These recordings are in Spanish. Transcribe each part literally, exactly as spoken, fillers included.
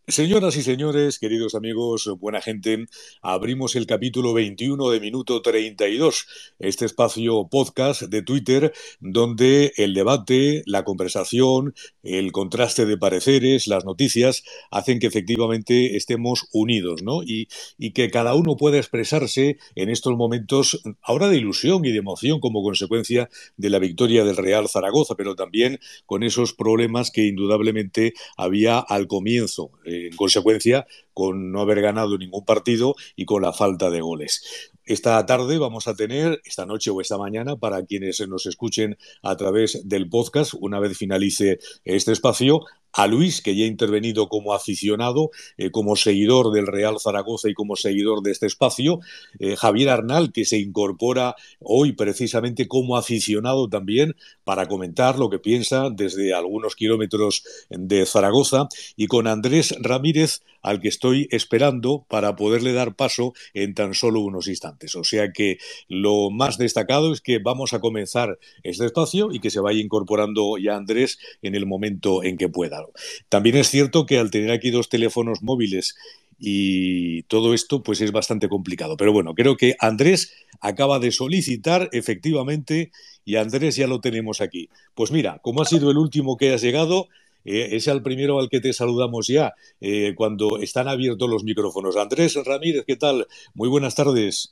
Señoras y señores, queridos amigos, buena gente, abrimos el capítulo veintiuno de Minuto treinta y dos, este espacio podcast de Twitter donde el debate, la conversación, el contraste de pareceres, las noticias hacen que efectivamente estemos unidos, ¿no? Y, y que cada uno pueda expresarse en estos momentos ahora de ilusión y de emoción como consecuencia de la victoria del Real Zaragoza, pero también con esos problemas que indudablemente había al comienzo. Eh, en consecuencia, con no haber ganado ningún partido y con la falta de goles. Esta tarde vamos a tener, esta noche o esta mañana, para quienes nos escuchen a través del podcast, una vez finalice este espacio, a Luis, que ya ha intervenido como aficionado, eh, como seguidor del Real Zaragoza y como seguidor de este espacio, eh, Javier Arnal, que se incorpora hoy precisamente como aficionado también para comentar lo que piensa desde algunos kilómetros de Zaragoza, y con Andrés Ramírez, al que estoy esperando para poderle dar paso en tan solo unos instantes. O sea que lo más destacado es que vamos a comenzar este espacio y que se vaya incorporando ya Andrés en el momento en que pueda. También es cierto que al tener aquí dos teléfonos móviles y todo esto pues es bastante complicado. Pero bueno, creo que Andrés acaba de solicitar efectivamente y Andrés ya lo tenemos aquí. Pues mira, como ha sido el último que has llegado, eh, es el primero al que te saludamos ya, eh, cuando están abiertos los micrófonos. Andrés Ramírez, ¿qué tal? Muy buenas tardes.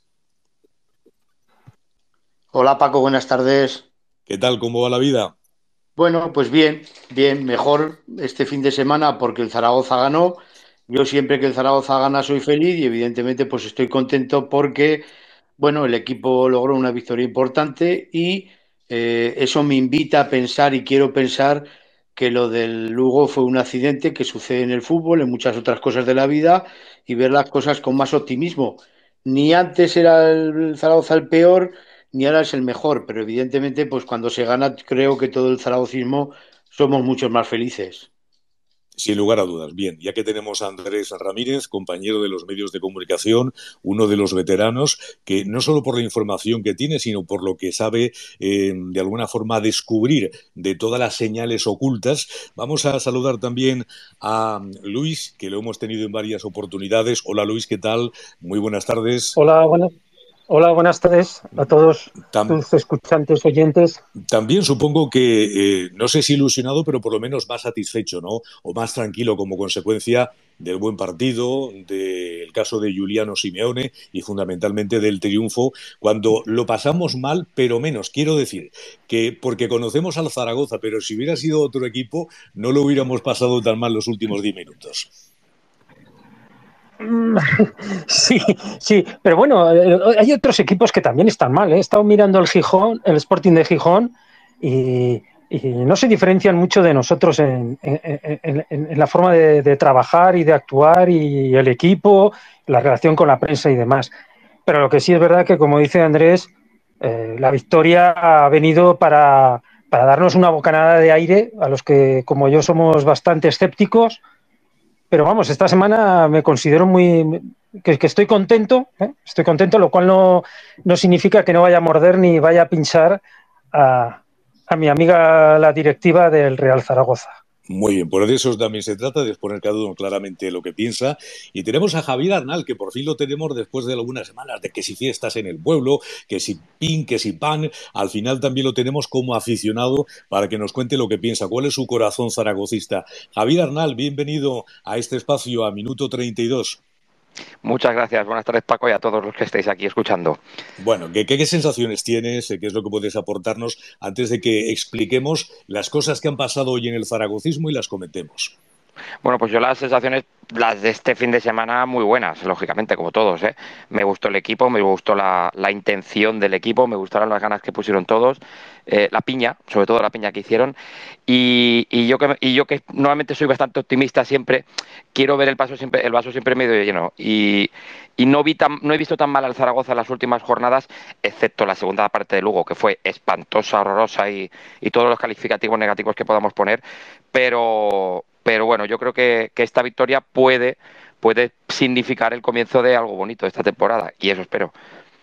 Hola Paco, buenas tardes. ¿Qué tal? ¿Cómo va la vida? Bueno, pues bien, bien, mejor este fin de semana porque el Zaragoza ganó. Yo siempre que el Zaragoza gana soy feliz y evidentemente pues estoy contento porque, bueno, el equipo logró una victoria importante y eh, eso me invita a pensar y quiero pensar que lo del Lugo fue un accidente que sucede en el fútbol, en muchas otras cosas de la vida y ver las cosas con más optimismo. Ni antes era el Zaragoza el peor ni ahora es el mejor, pero evidentemente, pues cuando se gana, creo que todo el zaragocismo somos muchos más felices. Sin lugar a dudas. Bien, ya que tenemos a Andrés Ramírez, compañero de los medios de comunicación, uno de los veteranos, que no solo por la información que tiene, sino por lo que sabe eh, de alguna forma descubrir de todas las señales ocultas, vamos a saludar también a Luis, que lo hemos tenido en varias oportunidades. Hola Luis, ¿qué tal? Muy buenas tardes. Hola, buenas, hola, buenas tardes a todos Tam tus escuchantes oyentes. También supongo que, eh, no sé si ilusionado, pero por lo menos más satisfecho, ¿no? O más tranquilo como consecuencia del buen partido, del caso de Giuliano Simeone y fundamentalmente del triunfo, cuando lo pasamos mal, pero menos. Quiero decir que porque conocemos al Zaragoza, pero si hubiera sido otro equipo, no lo hubiéramos pasado tan mal los últimos diez minutos. Sí, sí, pero bueno, eh, hay otros equipos que también están mal, ¿eh? He estado mirando el Gijón, el Sporting de Gijón, y, y no se diferencian mucho de nosotros en, en, en, en la forma de, de trabajar y de actuar y el equipo, la relación con la prensa y demás. Pero lo que sí es verdad que, como dice Andrés, eh, la victoria ha venido para, para darnos una bocanada de aire a los que, como yo, somos bastante escépticos. Pero vamos, esta semana me considero muy que, que estoy contento, ¿eh? Estoy contento, lo cual no, no significa que no vaya a morder ni vaya a pinchar a, a mi amiga la directiva del Real Zaragoza. Muy bien, por eso también se trata de exponer cada uno claramente lo que piensa. Y tenemos a Javier Arnal, que por fin lo tenemos después de algunas semanas de que si fiestas en el pueblo, que si pin, que si pan. Al final también lo tenemos como aficionado para que nos cuente lo que piensa, cuál es su corazón zaragocista. Javier Arnal, bienvenido a este espacio, a Minuto treinta y dos. Muchas gracias. Buenas tardes, Paco, y a todos los que estáis aquí escuchando. Bueno, ¿qué, qué, qué sensaciones tienes? ¿Qué es lo que puedes aportarnos antes de que expliquemos las cosas que han pasado hoy en el zaragocismo y las comentemos? Bueno, pues yo las sensaciones, las de este fin de semana, muy buenas, lógicamente, como todos, ¿eh? Me gustó el equipo, me gustó la, la intención del equipo, me gustaron las ganas que pusieron todos, eh, la piña, sobre todo la piña que hicieron, y, y, yo que, y yo que normalmente soy bastante optimista siempre, quiero ver el, paso siempre, el vaso siempre medio lleno, y, y no, vi tan, no he visto tan mal al Zaragoza en las últimas jornadas, excepto la segunda parte de Lugo, que fue espantosa, horrorosa, y, y todos los calificativos negativos que podamos poner, pero... Pero bueno, yo creo que, que esta victoria puede, puede significar el comienzo de algo bonito esta temporada, y eso espero.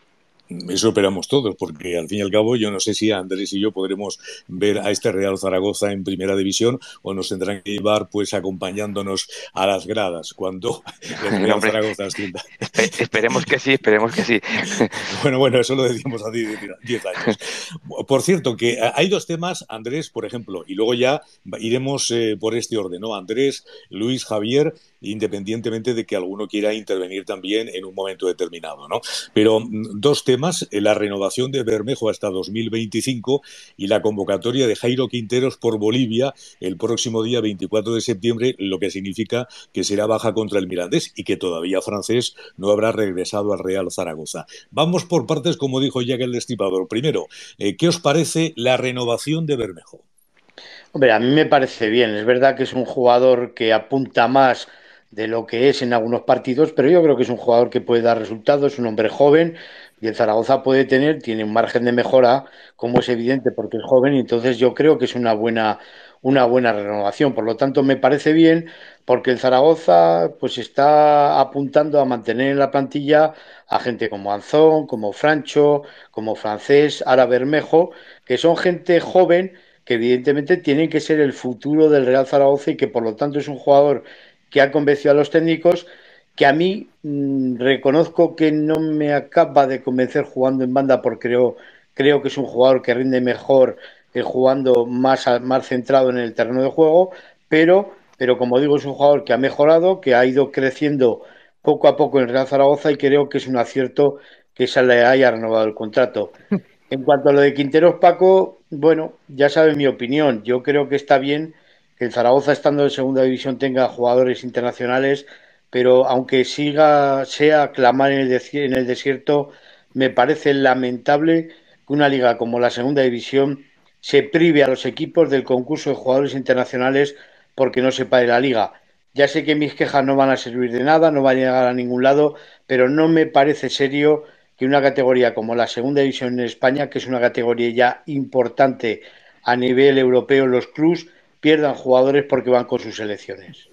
Eso esperamos todos, porque al fin y al cabo yo no sé si Andrés y yo podremos ver a este Real Zaragoza en primera división o nos tendrán que llevar pues acompañándonos a las gradas cuando el Real No, hombre, Zaragoza ascienda. espe- esperemos que sí, esperemos que sí. Bueno, bueno, eso lo decíamos hace diez años. Por cierto, que hay dos temas, Andrés, por ejemplo, y luego ya iremos eh, por este orden, ¿no? Andrés, Luis, Javier, independientemente de que alguno quiera intervenir también en un momento determinado, ¿no? Pero mm, dos temas, la renovación de Bermejo hasta dos mil veinticinco y la convocatoria de Jairo Quinteros por Bolivia el próximo día veinticuatro de septiembre, lo que significa que será baja contra el Mirandés y que todavía Francés no habrá regresado al Real Zaragoza. Vamos por partes, como dijo Jack el Destripador. Primero, eh, ¿qué os parece la renovación de Bermejo? Hombre, a mí me parece bien. Es verdad que es un jugador que apunta más de lo que es en algunos partidos, pero yo creo que es un jugador que puede dar resultados, es un hombre joven y el Zaragoza puede tener, tiene un margen de mejora, como es evidente porque es joven, y entonces yo creo que es una buena, una buena renovación. Por lo tanto, me parece bien porque el Zaragoza pues está apuntando a mantener en la plantilla a gente como Anzón, como Francho, como Francés, ahora Bermejo, que son gente joven que evidentemente tienen que ser el futuro del Real Zaragoza y que por lo tanto es un jugador que ha convencido a los técnicos, que a mí mmm, reconozco que no me acaba de convencer jugando en banda porque creo, creo que es un jugador que rinde mejor eh, jugando más, más centrado en el terreno de juego, pero, pero como digo es un jugador que ha mejorado, que ha ido creciendo poco a poco en el Real Zaragoza y creo que es un acierto que se le haya renovado el contrato. En cuanto a lo de Quinteros, Paco, bueno, ya sabes mi opinión. Yo creo que está bien que el Zaragoza, estando en segunda división, tenga jugadores internacionales, pero aunque siga, sea clamar en el, desi- en el desierto, me parece lamentable que una liga como la segunda división se prive a los equipos del concurso de jugadores internacionales porque no se pague la liga. Ya sé que mis quejas no van a servir de nada, no van a llegar a ningún lado, pero no me parece serio que una categoría como la segunda división en España, que es una categoría ya importante a nivel europeo, los clubs pierdan jugadores porque van con sus selecciones.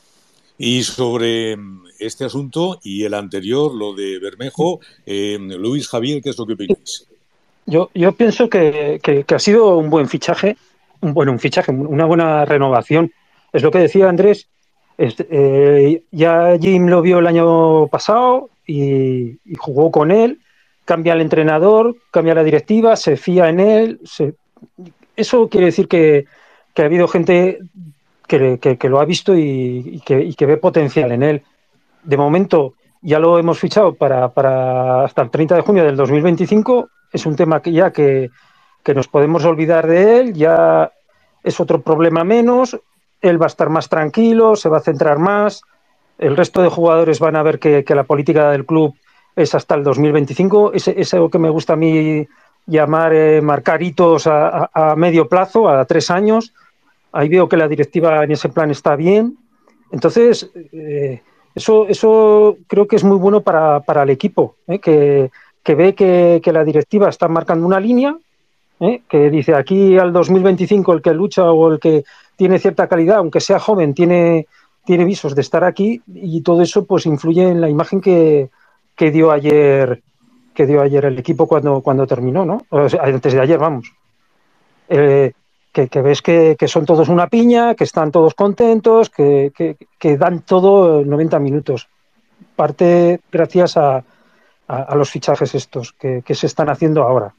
Y sobre este asunto y el anterior, lo de Bermejo, eh, Luis, Javier, ¿qué es lo que opináis? Yo, yo pienso que, que, que ha sido un buen fichaje, un, bueno, un fichaje, una buena renovación. Es lo que decía Andrés. Este, eh, ya Jim lo vio el año pasado y, y jugó con él. Cambia el entrenador, cambia la directiva, se fía en él. Se... Eso quiere decir que, que ha habido gente que, que, que lo ha visto y, y, que, y que ve potencial en él. De momento ya lo hemos fichado para, para hasta el treinta de junio del dos mil veinticinco. Es un tema que ya que, que nos podemos olvidar de él, ya es otro problema menos. Él va a estar más tranquilo, se va a centrar más. El resto de jugadores van a ver que, que la política del club es hasta el dos mil veinticinco. Es, es algo que me gusta a mí llamar eh, marcar hitos a, a, a medio plazo, a tres años. Ahí veo que la directiva en ese plan está bien. Entonces, eh, eso, eso creo que es muy bueno para, para el equipo, ¿eh? que, que ve que, que la directiva está marcando una línea, ¿eh? que dice aquí al dos mil veinticinco el que lucha o el que tiene cierta calidad, aunque sea joven, tiene, tiene visos de estar aquí, y todo eso pues influye en la imagen que, que dio ayer que dio ayer el equipo cuando, cuando terminó, ¿no? O sea, antes de ayer, vamos. Eh, que, que ves que, que son todos una piña, que están todos contentos, que, que, que dan todo noventa minutos. Parte gracias a, a, a los fichajes estos que, que se están haciendo ahora.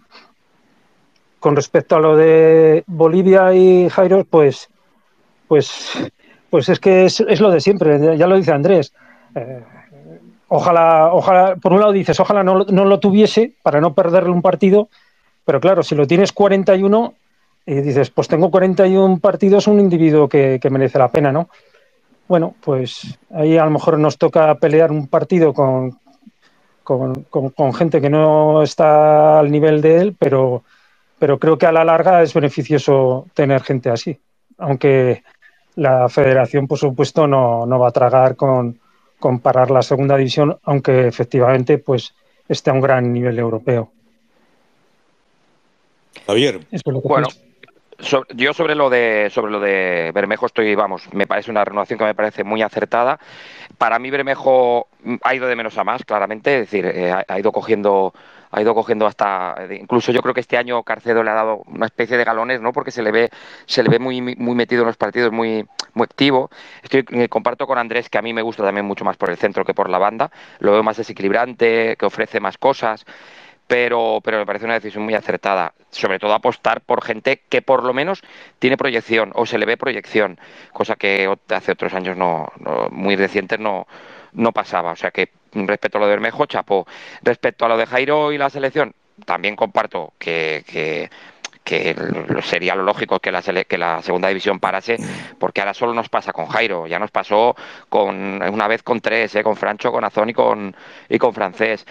Con respecto a lo de Bolivia y Jairo, pues, pues, pues es que es, es lo de siempre, ya lo dice Andrés. Eh, ojalá, ojalá, por un lado dices, ojalá no, no lo tuviese para no perderle un partido, pero claro, si lo tienes cuarenta y uno y dices, pues tengo cuarenta y uno partidos, un individuo que, que merece la pena, ¿no? Bueno, pues ahí a lo mejor nos toca pelear un partido con, con, con, con gente que no está al nivel de él, pero, pero creo que a la larga es beneficioso tener gente así, aunque la federación, por supuesto, no, no va a tragar con, con parar la segunda división, aunque efectivamente pues esté a un gran nivel europeo. Javier. Eso es lo que Bueno, pienso. So, yo sobre lo de sobre lo de Bermejo estoy, vamos, me parece una renovación que me parece muy acertada. Para mí Bermejo ha ido de menos a más, claramente, es decir, eh, ha, ha ido cogiendo ha ido cogiendo hasta, incluso yo creo que este año Carcedo le ha dado una especie de galones, ¿no? Porque se le ve se le ve muy muy metido en los partidos, muy muy activo. Estoy eh, comparto con Andrés que a mí me gusta también mucho más por el centro que por la banda, lo veo más desequilibrante, que ofrece más cosas. Pero, pero me parece una decisión muy acertada. Sobre todo apostar por gente que por lo menos tiene proyección o se le ve proyección, cosa que hace otros años no, no muy recientes no, no pasaba. O sea que respecto a lo de Bermejo, chapó. Respecto a lo de Jairo y la selección, también comparto que, que que sería lo lógico que la, que la segunda división parase, porque ahora solo nos pasa con Jairo, ya nos pasó con una vez con tres, ¿eh? Con Francho, con Azón y con, y con Francés.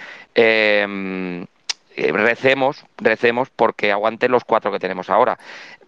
Eh, recemos, recemos porque aguanten los cuatro que tenemos ahora.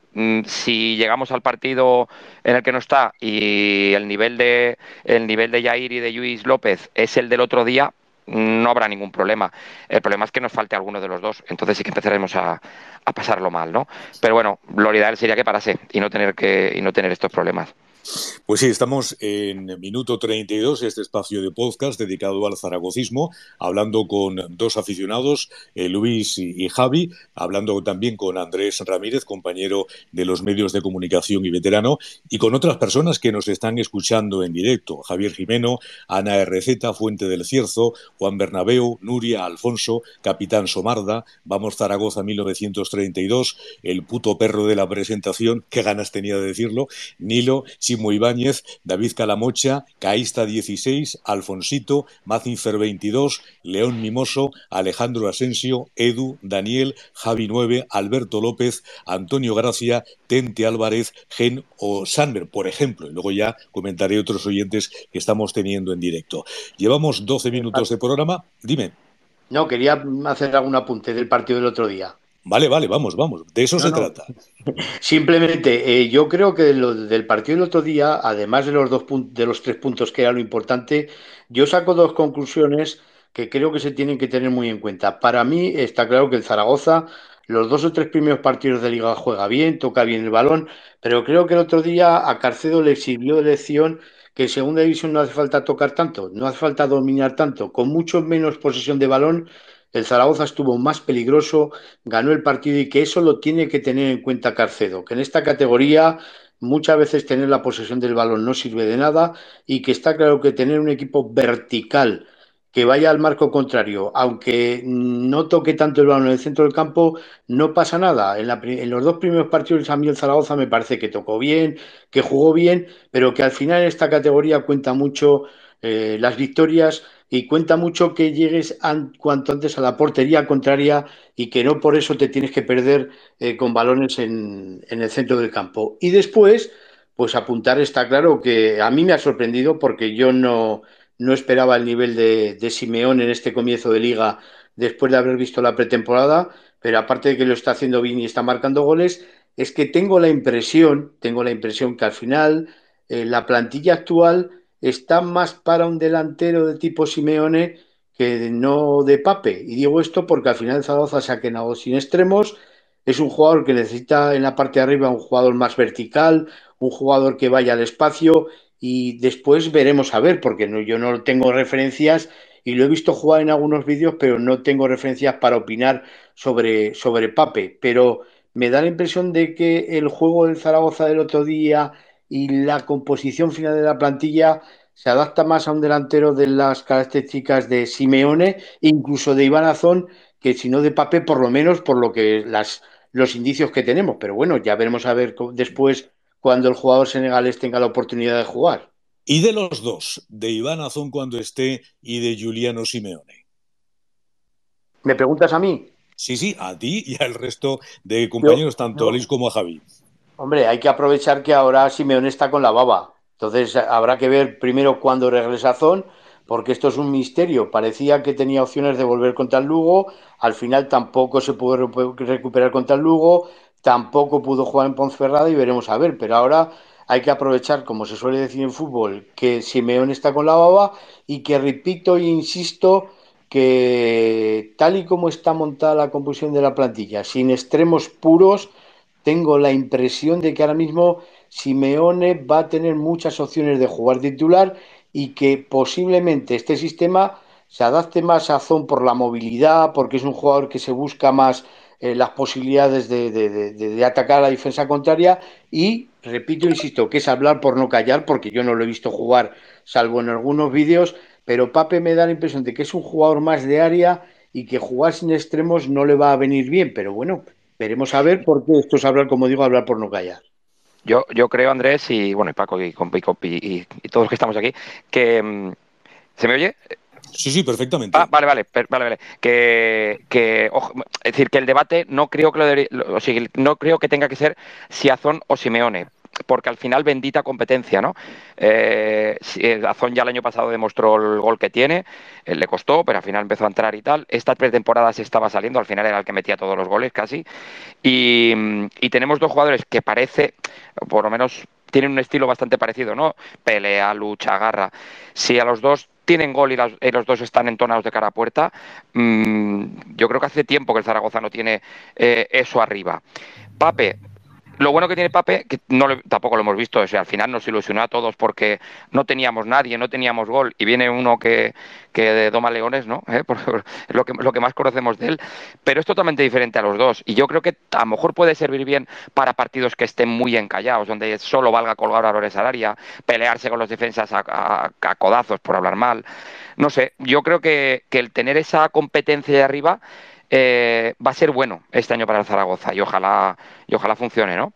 Si llegamos al partido en el que no está y el nivel de el nivel de Jair y de Luis López es el del otro día, no habrá ningún problema. El problema es que nos falte alguno de los dos, entonces sí que empezaremos a, a pasarlo mal, ¿no? Pero bueno, lo ideal sería que parase y no tener que y no tener estos problemas. Pues sí, estamos en minuto treinta y dos, este espacio de podcast dedicado al zaragocismo, hablando con dos aficionados, eh, Luis y, y Javi, hablando también con Andrés Ramírez, compañero de los medios de comunicación y veterano, y con otras personas que nos están escuchando en directo, Javier Jimeno, Ana R Z, Fuente del Cierzo, Juan Bernabeu, Nuria, Alfonso, Capitán Somarda, Vamos Zaragoza mil novecientos treinta y dos, el puto perro de la presentación, qué ganas tenía de decirlo, Nilo, Simo Ibáñez, David Calamocha, Caísta dieciséis, Alfonsito, Mazinfer veintidós, León Mimoso, Alejandro Asensio, Edu, Daniel, Javi nueve, Alberto López, Antonio Gracia, Tente Álvarez, Gen o Sander, por ejemplo. Y luego ya comentaré otros oyentes que estamos teniendo en directo. Llevamos doce minutos de programa. Dime. No, quería hacer algún apunte del partido del otro día. Vale, vale, vamos, vamos. De eso No, se no. trata. Simplemente, eh, yo creo que de lo, del partido del otro día, además de los dos pun- de los tres puntos que era lo importante, yo saco dos conclusiones que creo que se tienen que tener muy en cuenta. Para mí está claro que el Zaragoza, los dos o tres primeros partidos de liga juega bien, toca bien el balón, pero creo que el otro día a Carcedo le sirvió de lección que en segunda división no hace falta tocar tanto, no hace falta dominar tanto, con mucho menos posesión de balón. El Zaragoza estuvo más peligroso, ganó el partido y que eso lo tiene que tener en cuenta Carcedo, que en esta categoría muchas veces tener la posesión del balón no sirve de nada y que está claro que tener un equipo vertical que vaya al marco contrario, aunque no toque tanto el balón en el centro del campo, no pasa nada. En, la, en los dos primeros partidos a mí el Zaragoza me parece que tocó bien, que jugó bien, pero que al final en esta categoría cuenta mucho eh, las victorias y cuenta mucho que llegues an, cuanto antes a la portería contraria y que no por eso te tienes que perder eh, con balones en, en, el centro del campo. Y después, pues apuntar está claro que a mí me ha sorprendido porque yo no, no esperaba el nivel de, de Simeón en este comienzo de liga después de haber visto la pretemporada, pero aparte de que lo está haciendo bien y está marcando goles, es que tengo la impresión, tengo la impresión que al final eh, la plantilla actual está más para un delantero de tipo Simeone que no de Pape. Y digo esto porque al final Zaragoza se ha quedado sin extremos. Es un jugador que necesita en la parte de arriba un jugador más vertical, un jugador que vaya al espacio y después veremos a ver, porque no, yo no tengo referencias y lo he visto jugar en algunos vídeos, pero no tengo referencias para opinar sobre, sobre Pape. Pero me da la impresión de que el juego del Zaragoza del otro día y la composición final de la plantilla se adapta más a un delantero de las características de Simeone, incluso de Iván Azón, que si no de Pape, por lo menos por lo que las, los indicios que tenemos. Pero bueno, ya veremos a ver después cuando el jugador senegalés tenga la oportunidad de jugar. Y de los dos, de Iván Azón cuando esté y de Giuliano Simeone. ¿Me preguntas a mí? Sí, sí, a ti y al resto de compañeros, yo, tanto yo, a Luis como a Javi. Hombre, hay que aprovechar que ahora Simeone está con la baba. Entonces habrá que ver primero cuándo regresa Azón, porque esto es un misterio. Parecía que tenía opciones de volver contra el Lugo, al final tampoco se pudo recuperar contra el Lugo, tampoco pudo jugar en Ponferrada y veremos a ver. Pero ahora hay que aprovechar, como se suele decir en fútbol, que Simeone está con la baba y que repito e insisto que tal y como está montada la composición de la plantilla, sin extremos puros, tengo la impresión de que ahora mismo Simeone va a tener muchas opciones de jugar titular y que posiblemente este sistema se adapte más a Azón por la movilidad, porque es un jugador que se busca más eh, las posibilidades de, de, de, de, atacar a la defensa contraria y, repito, insisto, que es hablar por no callar, porque yo no lo he visto jugar salvo en algunos vídeos, pero Pape me da la impresión de que es un jugador más de área y que jugar sin extremos no le va a venir bien, pero bueno, veremos a ver, porque esto es hablar, como digo, hablar por no callar. Yo, yo creo, Andrés, y bueno, y Paco, y, y, y, y todos los que estamos aquí, que... ¿Se me oye? Sí, sí, perfectamente. Ah, vale, vale, vale, vale. Que, que ojo, es decir, que el debate no creo que lo de, lo, o sea, no creo que tenga que ser si Azón o Simeone, porque al final bendita competencia, ¿no? Eh, Azón ya el año pasado demostró el gol que tiene, eh, le costó, pero al final empezó a entrar y tal. Esta pretemporada se estaba saliendo, al final era el que metía todos los goles casi. Y, y tenemos dos jugadores que parece, por lo menos tienen un estilo bastante parecido, ¿no? Pelea, lucha, garra. Si a los dos tienen gol y, las, y los dos están entonados de cara a puerta, mmm, yo creo que hace tiempo que el Zaragoza no tiene eh, eso arriba. Pape, lo bueno que tiene Pape, que no lo, tampoco lo hemos visto, o sea, al final nos ilusionó a todos porque no teníamos nadie, no teníamos gol, y viene uno que, que doma leones, ¿no? ¿Eh? Por, lo, que, lo que más conocemos de él, pero es totalmente diferente a los dos, y yo creo que a lo mejor puede servir bien para partidos que estén muy encallados, donde solo valga colgar valores al área, pelearse con los defensas a, a, a codazos, por hablar mal. No sé, yo creo que, que el tener esa competencia de arriba eh, va a ser bueno este año para el Zaragoza, y ojalá, y ojalá funcione, ¿no?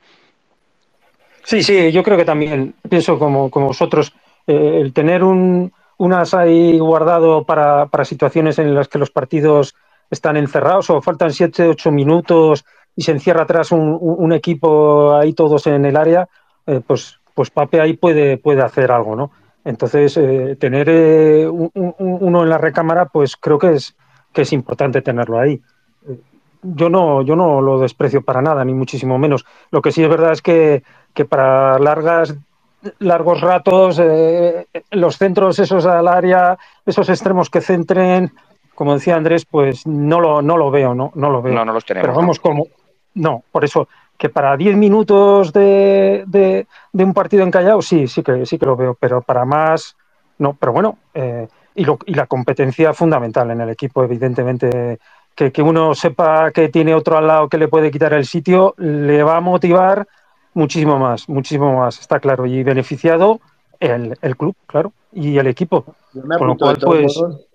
Sí, sí, yo creo que también pienso como, como vosotros, eh, el tener un, un as ahí guardado para, para situaciones en las que los partidos están encerrados o faltan siete, ocho minutos y se encierra atrás un, un equipo ahí todos en el área, eh, pues, pues Pape ahí puede, puede hacer algo, ¿no? Entonces, eh, tener eh, un, un, uno en la recámara, pues creo que es, que es importante tenerlo ahí. Yo no, yo no lo desprecio para nada, ni muchísimo menos. Lo que sí es verdad es que que para largas largos ratos eh, los centros esos al área, esos extremos que centren, como decía Andrés, pues no lo, no lo veo, no, no lo veo. No, no los Pero tenemos, vamos, ¿no? como no, por eso que para diez minutos de, de, de un partido encallado, sí, sí que sí que lo veo, pero para más, no, pero bueno, eh, y, lo, y la competencia fundamental en el equipo, evidentemente, que, que uno sepa que tiene otro al lado que le puede quitar el sitio, le va a motivar muchísimo más, muchísimo más, está claro, y beneficiado el, el club, claro, y el equipo, Yo me con lo apunto de cual, todos pues... modos.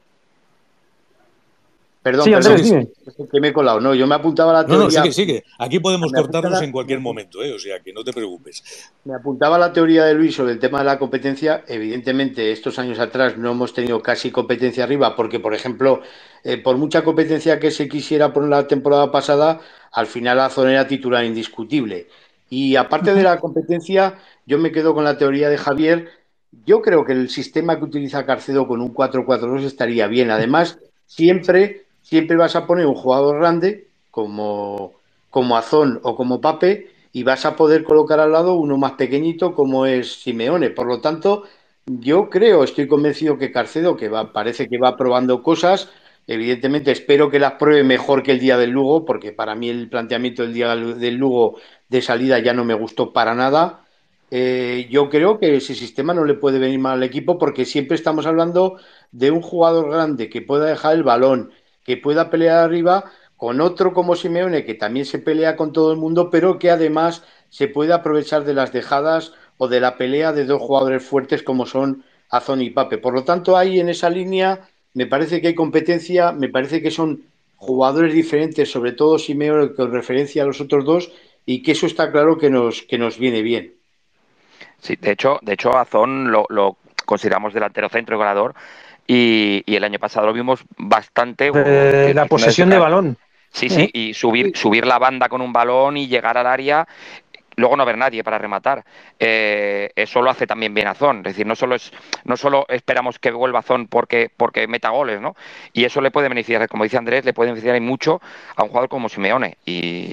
Perdón, Sí, Andrés, perdón, Sí, dime. que me he colado. No, yo me apuntaba a la no, no, teoría. sigue, sigue. Aquí podemos Me apunta cortarnos la, en me cualquier apunta, momento, ¿eh? O sea, que no te preocupes. me apuntaba la teoría de Luis sobre el tema de la competencia. Evidentemente, estos años atrás no hemos tenido casi competencia arriba, porque, por ejemplo, eh, por mucha competencia que se quisiera por la temporada pasada, al final la zona era titular indiscutible. Y aparte de la competencia, yo me quedo con la teoría de Javier. Yo creo que el sistema que utiliza Carcedo con un cuatro cuatro dos estaría bien. Además, siempre, siempre vas a poner un jugador grande como, como Azón o como Pape y vas a poder colocar al lado uno más pequeñito como es Simeone. Por lo tanto, yo creo, estoy convencido que Carcedo, que va, parece que va probando cosas, evidentemente espero que las pruebe mejor que el día del Lugo, porque para mí el planteamiento del día del Lugo de salida ya no me gustó para nada. Eh, yo creo que ese sistema no le puede venir mal al equipo porque siempre estamos hablando de un jugador grande que pueda dejar el balón, que pueda pelear arriba con otro como Simeone, que también se pelea con todo el mundo, pero que además se puede aprovechar de las dejadas o de la pelea de dos jugadores fuertes como son Azón y Pape. Por lo tanto, ahí en esa línea me parece que hay competencia, me parece que son jugadores diferentes, sobre todo Simeone con referencia a los otros dos, y que eso está claro que nos, que nos viene bien. Sí, de hecho, de hecho Azón lo, lo consideramos delantero centro y goleador, y, y el año pasado lo vimos bastante. De la posesión de balón. Sí, ¿eh? sí, y subir, subir la banda con un balón y llegar al área, luego no haber nadie para rematar. Eh, eso lo hace también bien Azón. Es decir, no solo es, no solo esperamos que vuelva Azón porque, porque meta goles, ¿no? Y eso le puede beneficiar, como dice Andrés, le puede beneficiar mucho a un jugador como Simeone. Y,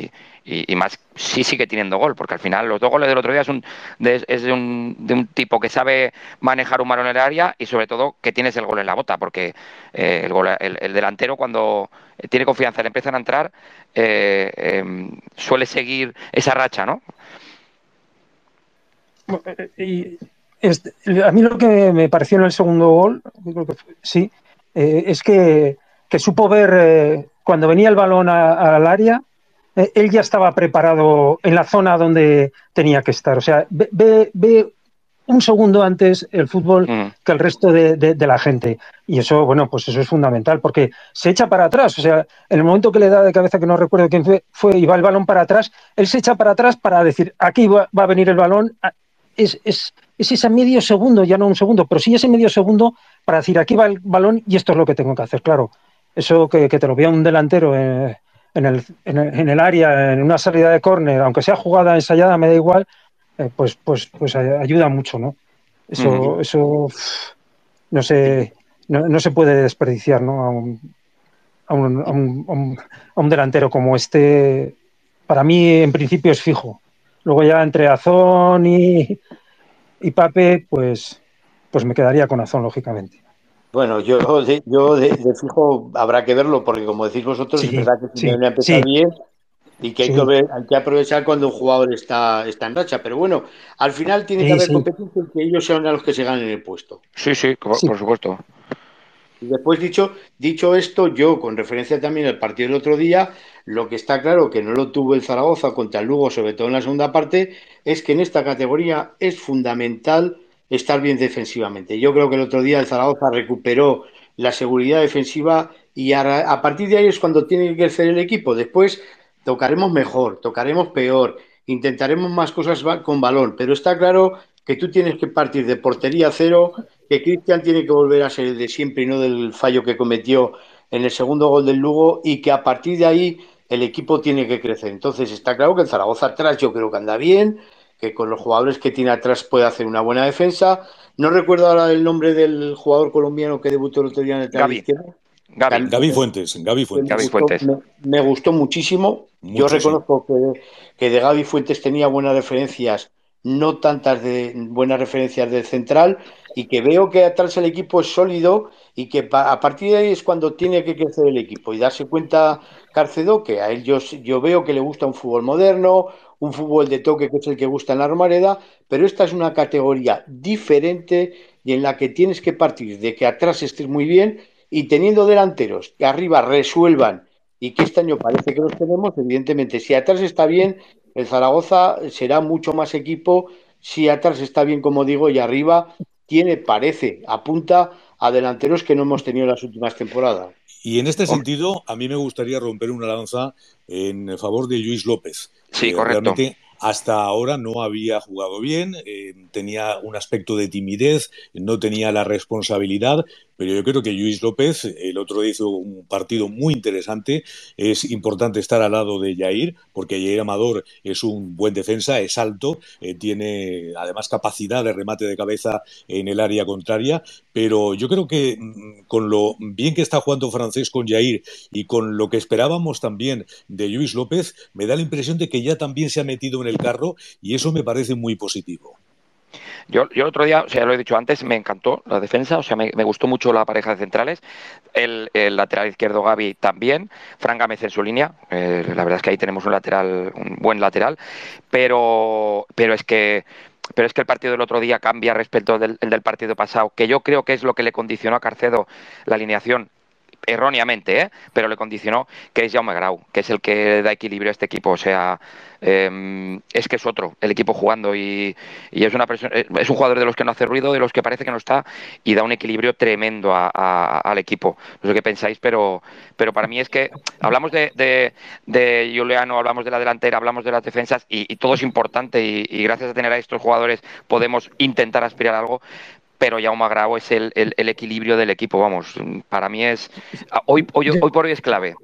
y, y más si sigue teniendo gol, porque al final los dos goles del otro día es, un, de, es de, un, de un tipo que sabe manejar un balón en el área y sobre todo que tienes el gol en la bota, porque eh, el, gol, el, el delantero cuando tiene confianza, le empiezan a entrar, eh, eh, suele seguir esa racha, ¿no? Y es, a mí lo que me pareció en el segundo gol, creo que fue, sí, eh, es que, que supo ver eh, cuando venía el balón a, al área, eh, él ya estaba preparado en la zona donde tenía que estar. O sea, ve, ve, ve un segundo antes el fútbol mm. que el resto de, de, de la gente. Y eso, bueno, pues eso es fundamental, porque se echa para atrás. O sea, en el momento que le da de cabeza, que no recuerdo quién fue, fue y va el balón para atrás, él se echa para atrás para decir, aquí va, va a venir el balón. Es, es, es ese medio segundo, ya no un segundo, pero sí ese medio segundo para decir, aquí va el balón y esto es lo que tengo que hacer. Claro, eso que, que te lo vea un delantero en, en, el, en, el, en el área, en una salida de córner, aunque sea jugada ensayada, me da igual, eh, pues, pues, pues ayuda mucho, ¿no? Eso, uh-huh. eso no, se, no, no se puede desperdiciar, ¿no? A un, a, un, a, un, a un delantero como este, para mí en principio es fijo. Luego ya entre Azón y, y Pape, pues, pues me quedaría con Azón, lógicamente. Bueno, yo de, yo de, de fijo habrá que verlo, porque como decís vosotros, sí, es verdad que si sí, me ha empezado sí. bien y que hay, sí. que ver, hay que aprovechar cuando un jugador está, está en racha. Pero bueno, al final tiene sí, que haber sí. competencia en que ellos sean los que se ganen el puesto. Sí, sí, por, sí. por supuesto. Y después, dicho, dicho esto, yo, con referencia también al partido del otro día, lo que está claro que no lo tuvo el Zaragoza contra el Lugo, sobre todo en la segunda parte, es que en esta categoría es fundamental estar bien defensivamente. Yo creo que el otro día el Zaragoza recuperó la seguridad defensiva y a, a partir de ahí es cuando tiene que crecer el equipo. Después tocaremos mejor, tocaremos peor, intentaremos más cosas con balón, pero está claro que tú tienes que partir de portería cero, que Cristian tiene que volver a ser el de siempre y no del fallo que cometió en el segundo gol del Lugo, y que a partir de ahí el equipo tiene que crecer. Entonces está claro que el Zaragoza atrás yo creo que anda bien, que con los jugadores que tiene atrás puede hacer una buena defensa. No recuerdo ahora el nombre del jugador colombiano que debutó el otro día en el lateral izquierdo. Gaby. Gaby Fuentes, Gaby Fuentes. Me, Gaby gustó, Fuentes. Me, me gustó muchísimo. Mucho, yo reconozco sí. que, que de Gaby Fuentes tenía buenas referencias, no tantas de buenas referencias del central, y que veo que atrás el equipo es sólido y que a partir de ahí es cuando tiene que crecer el equipo y darse cuenta Carcedo que a él yo, yo veo que le gusta un fútbol moderno, un fútbol de toque que es el que gusta en la Romareda, pero esta es una categoría diferente y en la que tienes que partir de que atrás estés muy bien y teniendo delanteros que arriba resuelvan, y que este año parece que los tenemos. Evidentemente, si atrás está bien, el Zaragoza será mucho más equipo. Si atrás está bien, como digo, y arriba tiene, parece, apunta a delanteros que no hemos tenido en las últimas temporadas. Y en este sentido, a mí me gustaría romper una lanza en favor de Lluís López. Sí, eh, correcto. Realmente hasta ahora no había jugado bien, eh, tenía un aspecto de timidez, no tenía la responsabilidad, pero yo creo que Lluís López el otro día hizo un partido muy interesante. Es importante estar al lado de Yair, porque Yair Amador es un buen defensa, es alto, eh, tiene además capacidad de remate de cabeza en el área contraria, pero yo creo que mmm, con lo bien que está jugando Francés con Yair y con lo que esperábamos también de Lluís López, me da la impresión de que ya también se ha metido en el carro y eso me parece muy positivo. Yo, yo el otro día, o sea, ya lo he dicho antes, me encantó la defensa, o sea, me, me gustó mucho la pareja de centrales, el, el lateral izquierdo Gaby también, Fran Gámez en su línea, eh, la verdad es que ahí tenemos un lateral, un buen lateral, pero, pero es que pero es que el partido del otro día cambia respecto del, del partido pasado, que yo creo que es lo que le condicionó a Carcedo la alineación, erróneamente, ¿eh? Pero le condicionó, que es Jaume Grau, que es el que da equilibrio a este equipo. O sea, eh, es que es otro el equipo jugando y, y es una persona, es un jugador de los que no hace ruido, de los que parece que no está, y da un equilibrio tremendo a, a, al equipo. No sé qué pensáis, pero, pero para mí es que hablamos de, de, de Juliano, hablamos de la delantera, hablamos de las defensas y, y todo es importante y, y gracias a tener a estos jugadores podemos intentar aspirar a algo. Pero Jaume Grau es el, el, el equilibrio del equipo, vamos, para mí es, hoy, hoy, hoy por hoy es clave.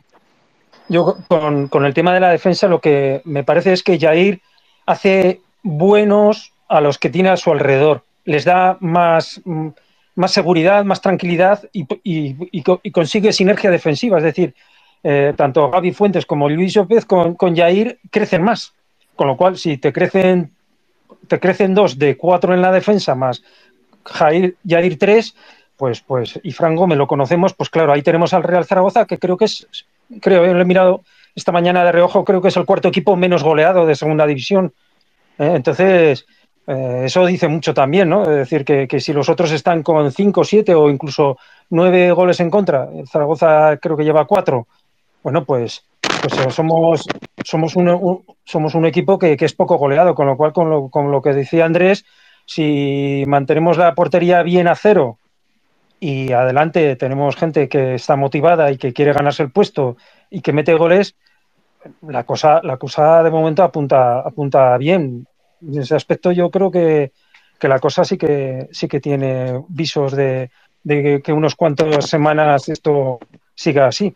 Yo con, con el tema de la defensa lo que me parece es que Yair hace buenos a los que tiene a su alrededor, les da más, más seguridad, más tranquilidad y, y, y, y consigue sinergia defensiva, es decir, eh, tanto Gaby Fuentes como Luis López con, con Yair crecen más. Con lo cual, si te crecen, te crecen dos de cuatro en la defensa más Jair, Yair tres, pues, pues, y Fran Gómez lo conocemos, pues claro, ahí tenemos al Real Zaragoza, que creo que es, creo, eh, lo he mirado esta mañana de reojo, creo que es el cuarto equipo menos goleado de segunda división. Eh, entonces, eh, eso dice mucho también, ¿no? Es decir, que, que si los otros están con cinco, siete o incluso nueve goles en contra, el Zaragoza creo que lleva cuatro, bueno, pues, pues eh, somos, somos, un, un, somos un equipo que, que es poco goleado, con lo cual, con lo, con lo que decía Andrés, si mantenemos la portería bien a cero y adelante tenemos gente que está motivada y que quiere ganarse el puesto y que mete goles, la cosa, la cosa de momento apunta, apunta bien. En ese aspecto yo creo que, que la cosa sí que sí que tiene visos de, de que unos cuantas semanas esto siga así.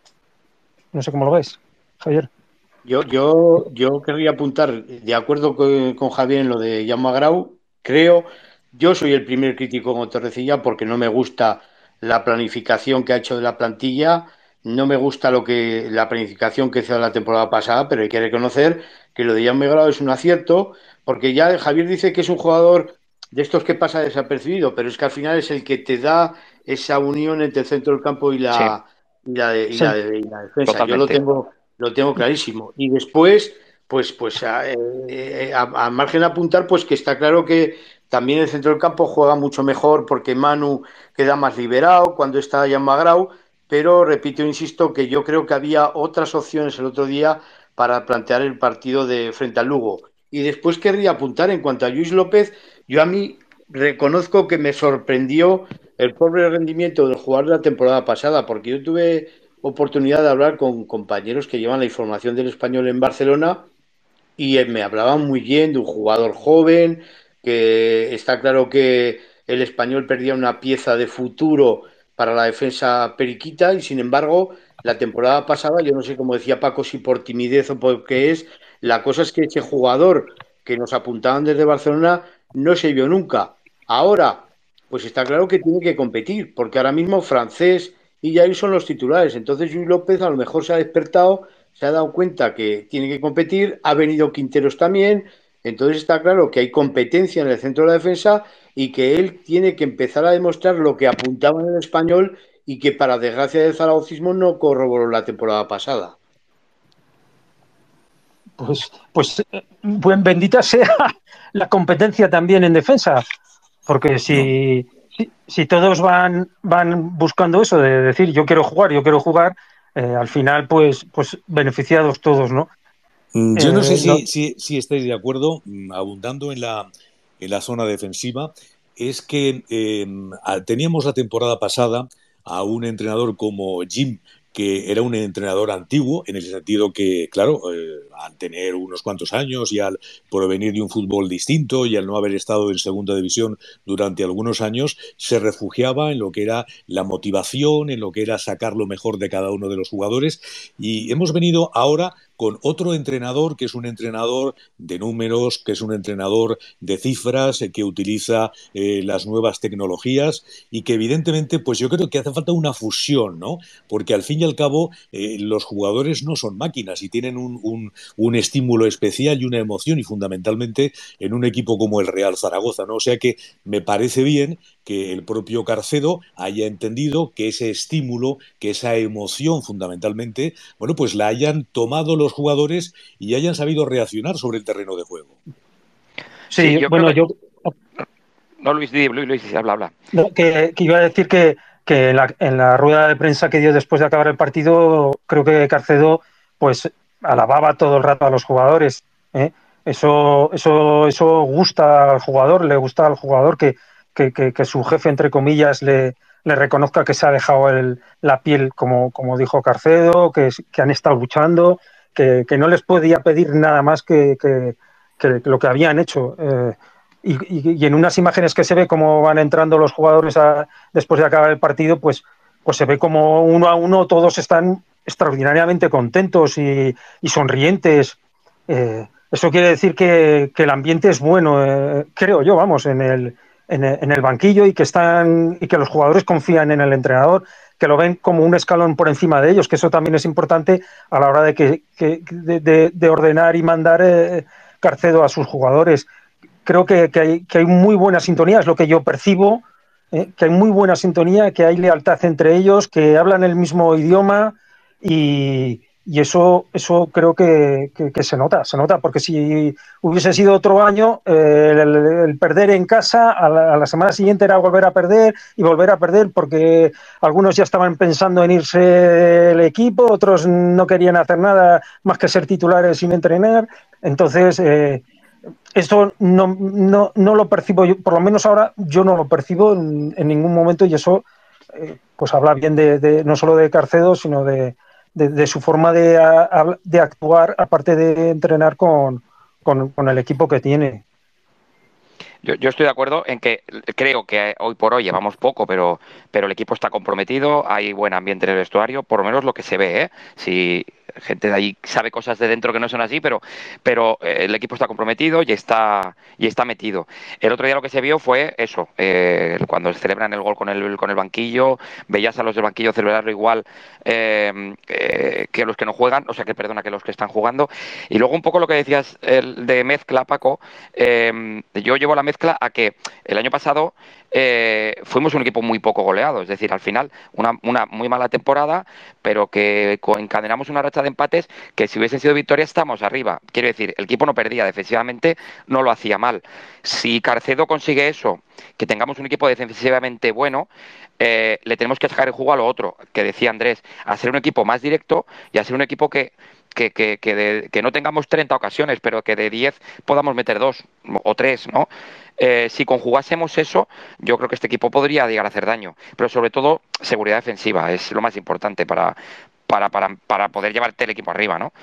No sé cómo lo ves, Javier. Yo, yo, yo querría apuntar, de acuerdo con, con Javier en lo de Jaume Grau, creo, yo soy el primer crítico con Torrecilla porque no me gusta la planificación que ha hecho de la plantilla, no me gusta lo que la planificación que hizo la temporada pasada, pero hay que reconocer que lo de Jaume Grau es un acierto, porque ya Javier dice que es un jugador de estos que pasa desapercibido, pero es que al final es el que te da esa unión entre el centro del campo y Sí, la, y la, de- y Sí, la, de- y la defensa. Yo lo totalmente. tengo lo tengo clarísimo. Y después, pues, pues a, eh, a, a margen de apuntar, pues que está claro que también el centro del campo juega mucho mejor porque Manu queda más liberado cuando está ya en Magrau, pero repito, insisto, que yo creo que había otras opciones el otro día para plantear el partido de frente al Lugo. Y después querría apuntar en cuanto a Luis López, yo a mí reconozco que me sorprendió el pobre rendimiento del jugador de la temporada pasada, porque yo tuve oportunidad de hablar con compañeros que llevan la información del español en Barcelona y eh, me hablaban muy bien de un jugador joven, que está claro que el español perdía una pieza de futuro para la defensa periquita y sin embargo la temporada pasada, yo no sé cómo decía Paco, si por timidez o por qué es, la cosa es que ese jugador que nos apuntaban desde Barcelona no se vio nunca. Ahora, pues está claro que tiene que competir, porque ahora mismo Francés y Jair son los titulares, entonces Luis López a lo mejor se ha despertado, se ha dado cuenta que tiene que competir, ha venido Quinteros también, entonces está claro que hay competencia en el centro de la defensa y que él tiene que empezar a demostrar lo que apuntaba en el español y que para desgracia del zaragocismo no corroboró la temporada pasada. pues, pues buen bendita sea la competencia también en defensa, porque si, si, si todos van, van buscando eso de decir yo quiero jugar, yo quiero jugar, eh, al final pues, pues beneficiados todos, ¿no? Yo no sé Eh, lo, si, si, si estáis de acuerdo, abundando en la, en la zona defensiva, es que eh, teníamos la temporada pasada a un entrenador como Jim, que era un entrenador antiguo, en el sentido que, claro, eh, al tener unos cuantos años y al provenir de un fútbol distinto y al no haber estado en segunda división durante algunos años, se refugiaba en lo que era la motivación, en lo que era sacar lo mejor de cada uno de los jugadores. Y hemos venido ahora con otro entrenador que es un entrenador de números, que es un entrenador de cifras, eh, que utiliza eh, las nuevas tecnologías y que evidentemente, pues yo creo que hace falta una fusión, ¿no? Porque al fin y al cabo eh, los jugadores no son máquinas y tienen un, un, un estímulo especial y una emoción y fundamentalmente en un equipo como el Real Zaragoza, ¿no? O sea que me parece bien que el propio Carcedo haya entendido que ese estímulo, que esa emoción fundamentalmente, bueno, pues la hayan tomado los jugadores y hayan sabido reaccionar sobre el terreno de juego. sí, Sí, yo bueno, creo que... yo No, Luis, Luis, Luis, Luis, habla, habla. no, que, que iba a decir que, que en, la, en la rueda de prensa que dio después de acabar el partido, creo que Carcedo pues alababa todo el rato a los jugadores, ¿eh? Eso, eso, eso gusta al jugador, le gusta al jugador que, que, que, que su jefe, entre comillas, le, le reconozca que se ha dejado el, la piel, como, como dijo Carcedo, que, que han estado luchando, que, que no les podía pedir nada más que, que, que lo que habían hecho. Eh, y, y, y en unas imágenes que se ve cómo van entrando los jugadores a, después de acabar el partido, pues, pues se ve como uno a uno todos están extraordinariamente contentos y, y sonrientes. Eh, eso quiere decir que, que el ambiente es bueno, eh, creo yo, vamos, en el, en el, en el banquillo y que están y que los jugadores confían en el entrenador, que lo ven como un escalón por encima de ellos, que eso también es importante a la hora de, que, que, de, de, de ordenar y mandar eh, Carcedo a sus jugadores. Creo que, que, hay, que hay muy buena sintonía, es lo que yo percibo, eh, que hay muy buena sintonía, que hay lealtad entre ellos, que hablan el mismo idioma y, y eso, eso creo que, que, que se nota, se nota, porque si hubiese sido otro año, eh, el, el perder en casa, a la, a la semana siguiente era volver a perder y volver a perder, porque algunos ya estaban pensando en irse del equipo, otros no querían hacer nada más que ser titulares sin entrenar, entonces... Eh, Esto no, no, no lo percibo yo, por lo menos ahora yo no lo percibo en, en ningún momento y eso eh, pues habla bien de, de no solo de Carcedo, sino de, de, de su forma de, a, de actuar, aparte de entrenar con, con, con el equipo que tiene. Yo, yo estoy de acuerdo en que creo que hoy por hoy llevamos poco, pero, pero el equipo está comprometido, hay buen ambiente en el vestuario, por lo menos lo que se ve, ¿eh? Si gente de ahí sabe cosas de dentro que no son así, pero, pero eh, el equipo está comprometido y está, y está metido. El otro día lo que se vio fue eso, eh, cuando celebran el gol con el, con el banquillo, veías a los del banquillo celebrarlo igual eh, eh, que los que no juegan, o sea, que perdona, que los que están jugando. Y luego un poco lo que decías el, de mezcla, Paco, eh, yo llevo la mezcla a que el año pasado eh, fuimos un equipo muy poco goleado, es decir, al final una, una muy mala temporada, pero que encadenamos una racha de empates que si hubiesen sido victorias estamos arriba. Quiero decir, el equipo no perdía, defensivamente no lo hacía mal. Si Carcedo consigue eso, que tengamos un equipo defensivamente bueno, eh, le tenemos que sacar el juego a lo otro, que decía Andrés, a ser un equipo más directo y a ser un equipo que que, que, que, de, que no tengamos treinta ocasiones, pero que de diez podamos meter dos o tres, ¿no? Eh, si conjugásemos eso, yo creo que este equipo podría llegar a hacer daño. Pero sobre todo, seguridad defensiva es lo más importante para, para, para, para poder llevarte el equipo arriba, ¿no?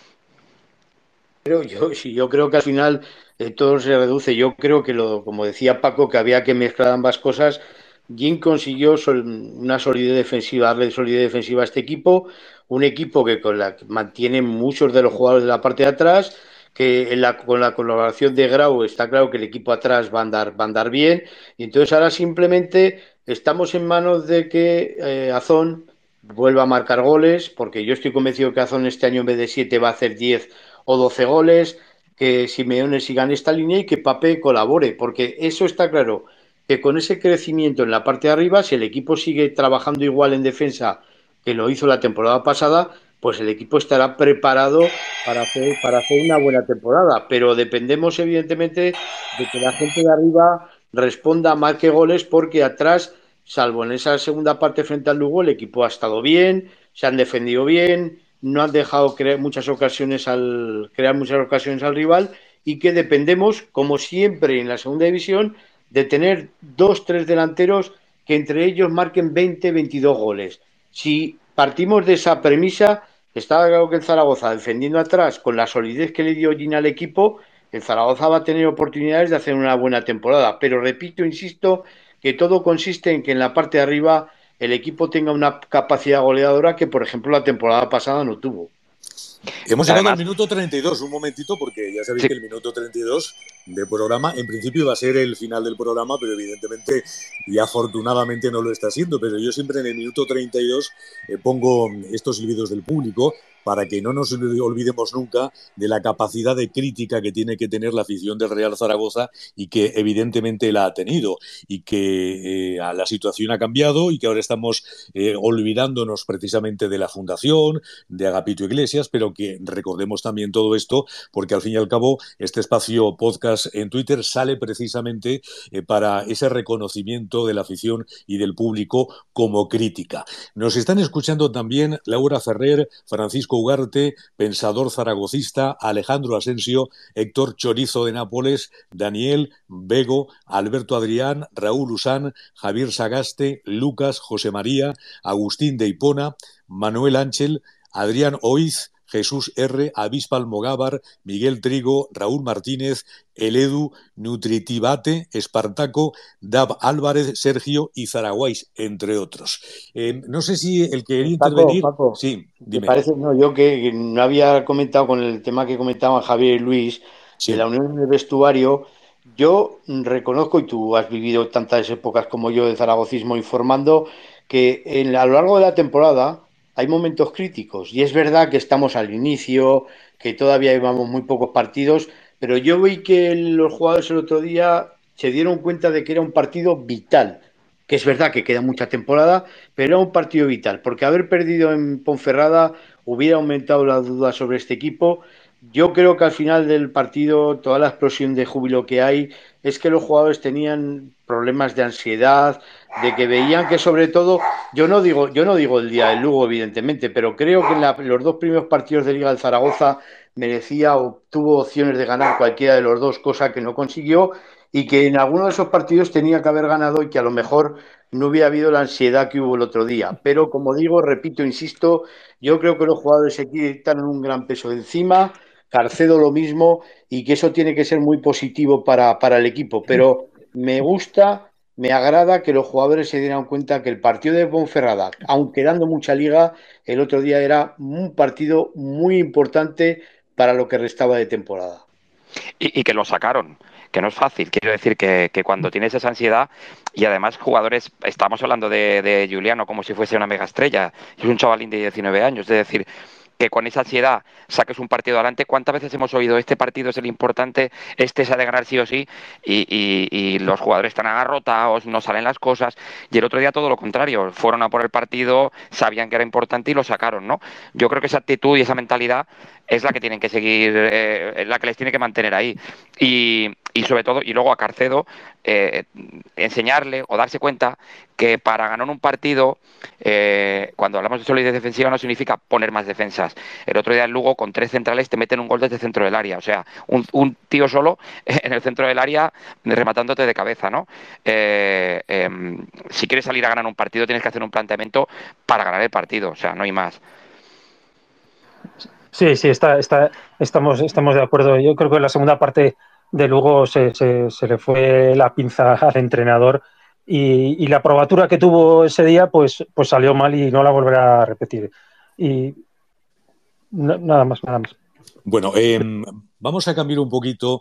Pero yo, sí, yo creo que al final eh, todo se reduce. Yo creo que, lo, como decía Paco, que había que mezclar ambas cosas. Jim consiguió sol, una solidez defensiva, darle solidez defensiva a este equipo, un equipo que, con la, que mantiene muchos de los jugadores de la parte de atrás, que en la, con la colaboración de Grau está claro que el equipo atrás va a andar, va a andar bien, y entonces ahora simplemente estamos en manos de que eh, Azón vuelva a marcar goles, porque yo estoy convencido que Azón este año en vez de siete va a hacer diez o doce goles, que Simeone siga en esta línea y que Pape colabore, porque eso está claro, que con ese crecimiento en la parte de arriba, si el equipo sigue trabajando igual en defensa que lo hizo la temporada pasada, pues el equipo estará preparado para hacer, para hacer una buena temporada, pero dependemos evidentemente de que la gente de arriba responda, marque goles, porque atrás, salvo en esa segunda parte frente al Lugo, el equipo ha estado bien, se han defendido bien, no han dejado crear muchas ocasiones al crear muchas ocasiones al rival, y que dependemos, como siempre en la segunda división, de tener dos, tres delanteros que entre ellos marquen veinte, veintidós goles. Si partimos de esa premisa, estaba claro que el Zaragoza, defendiendo atrás con la solidez que le dio Gina al equipo, el Zaragoza va a tener oportunidades de hacer una buena temporada. Pero repito, insisto, que todo consiste en que en la parte de arriba el equipo tenga una capacidad goleadora que, por ejemplo, la temporada pasada no tuvo. Hemos llegado Además, al minuto treinta y dos, un momentito, porque ya sabéis sí. que el minuto treinta y dos de programa, en principio iba a ser el final del programa, pero evidentemente y afortunadamente no lo está siendo. Pero yo siempre en el minuto treinta y dos eh, pongo estos silbidos del público para que no nos olvidemos nunca de la capacidad de crítica que tiene que tener la afición del Real Zaragoza y que evidentemente la ha tenido, y que eh, la situación ha cambiado y que ahora estamos eh, olvidándonos precisamente de la fundación, de Agapito Iglesias, pero que recordemos también todo esto, porque al fin y al cabo este espacio podcast en Twitter sale precisamente eh, para ese reconocimiento de la afición y del público como crítica. Nos están escuchando también Laura Ferrer, Francisco Ugarte, Pensador Zaragocista, Alejandro Asensio, Héctor Chorizo de Nápoles, Daniel Bego, Alberto Adrián, Raúl Usán, Javier Sagaste, Lucas, José María, Agustín de Hipona, Manuel Ángel, Adrián Oiz, Jesús R., Avispa Almogávar, Miguel Trigo, Raúl Martínez, El Edu, Nutritivate, Espartaco, Dab Álvarez, Sergio y Zaraguáis, entre otros. Eh, no sé si el que quería Paco, intervenir... Paco, Sí, ¿te dime. parece? No, yo que, que no había comentado con el tema que comentaban Javier y Luis de Sí. la unión en el vestuario. Yo reconozco, y tú has vivido tantas épocas como yo de zaragocismo informando, que en, a lo largo de la temporada hay momentos críticos y es verdad que estamos al inicio, que todavía llevamos muy pocos partidos, pero yo vi que los jugadores el otro día se dieron cuenta de que era un partido vital, que es verdad que queda mucha temporada, pero era un partido vital, porque haber perdido en Ponferrada hubiera aumentado las dudas sobre este equipo. Yo creo que al final del partido, toda la explosión de júbilo que hay es que los jugadores tenían problemas de ansiedad, de que veían que sobre todo, yo no digo, yo no digo el día del Lugo, evidentemente, pero creo que en la, los dos primeros partidos de Liga del Zaragoza merecía o tuvo opciones de ganar cualquiera de los dos, cosa que no consiguió, y que en alguno de esos partidos tenía que haber ganado y que a lo mejor no hubiera habido la ansiedad que hubo el otro día. Pero como digo, repito, insisto, yo creo que los jugadores se quitan un gran peso de encima, Carcedo lo mismo, y que eso tiene que ser muy positivo para, para el equipo. Pero me gusta, me agrada que los jugadores se dieran cuenta que el partido de Ponferrada, aunque dando mucha liga, el otro día era un partido muy importante para lo que restaba de temporada. Y, y que lo sacaron, que no es fácil. Quiero decir que, que cuando tienes esa ansiedad y además jugadores, estamos hablando de, de Juliano como si fuese una mega estrella, y es un chavalín de diecinueve años, es decir, que con esa ansiedad saques un partido adelante. ¿Cuántas veces hemos oído este partido es el importante, este se ha de ganar sí o sí? Y, y, y los jugadores están agarrotados, no salen las cosas. Y el otro día todo lo contrario, fueron a por el partido, sabían que era importante y lo sacaron, ¿no? Yo creo que esa actitud y esa mentalidad es la que tienen que seguir, eh, la que les tiene que mantener ahí. Y, y sobre todo, y luego a Carcedo, eh, enseñarle o darse cuenta que para ganar un partido, eh, cuando hablamos de solidez defensiva, no significa poner más defensas. El otro día en Lugo, con tres centrales, te meten un gol desde el centro del área. O sea, un, un tío solo en el centro del área rematándote de cabeza, ¿no? Eh, eh, si quieres salir a ganar un partido, tienes que hacer un planteamiento para ganar el partido. O sea, no hay más. Sí, sí, está, está, estamos, estamos de acuerdo. Yo creo que en la segunda parte de Lugo se, se, se le fue la pinza al entrenador y, y la probatura que tuvo ese día pues, pues salió mal y no la volverá a repetir. Y no, nada más, nada más. Bueno, eh, vamos a cambiar un poquito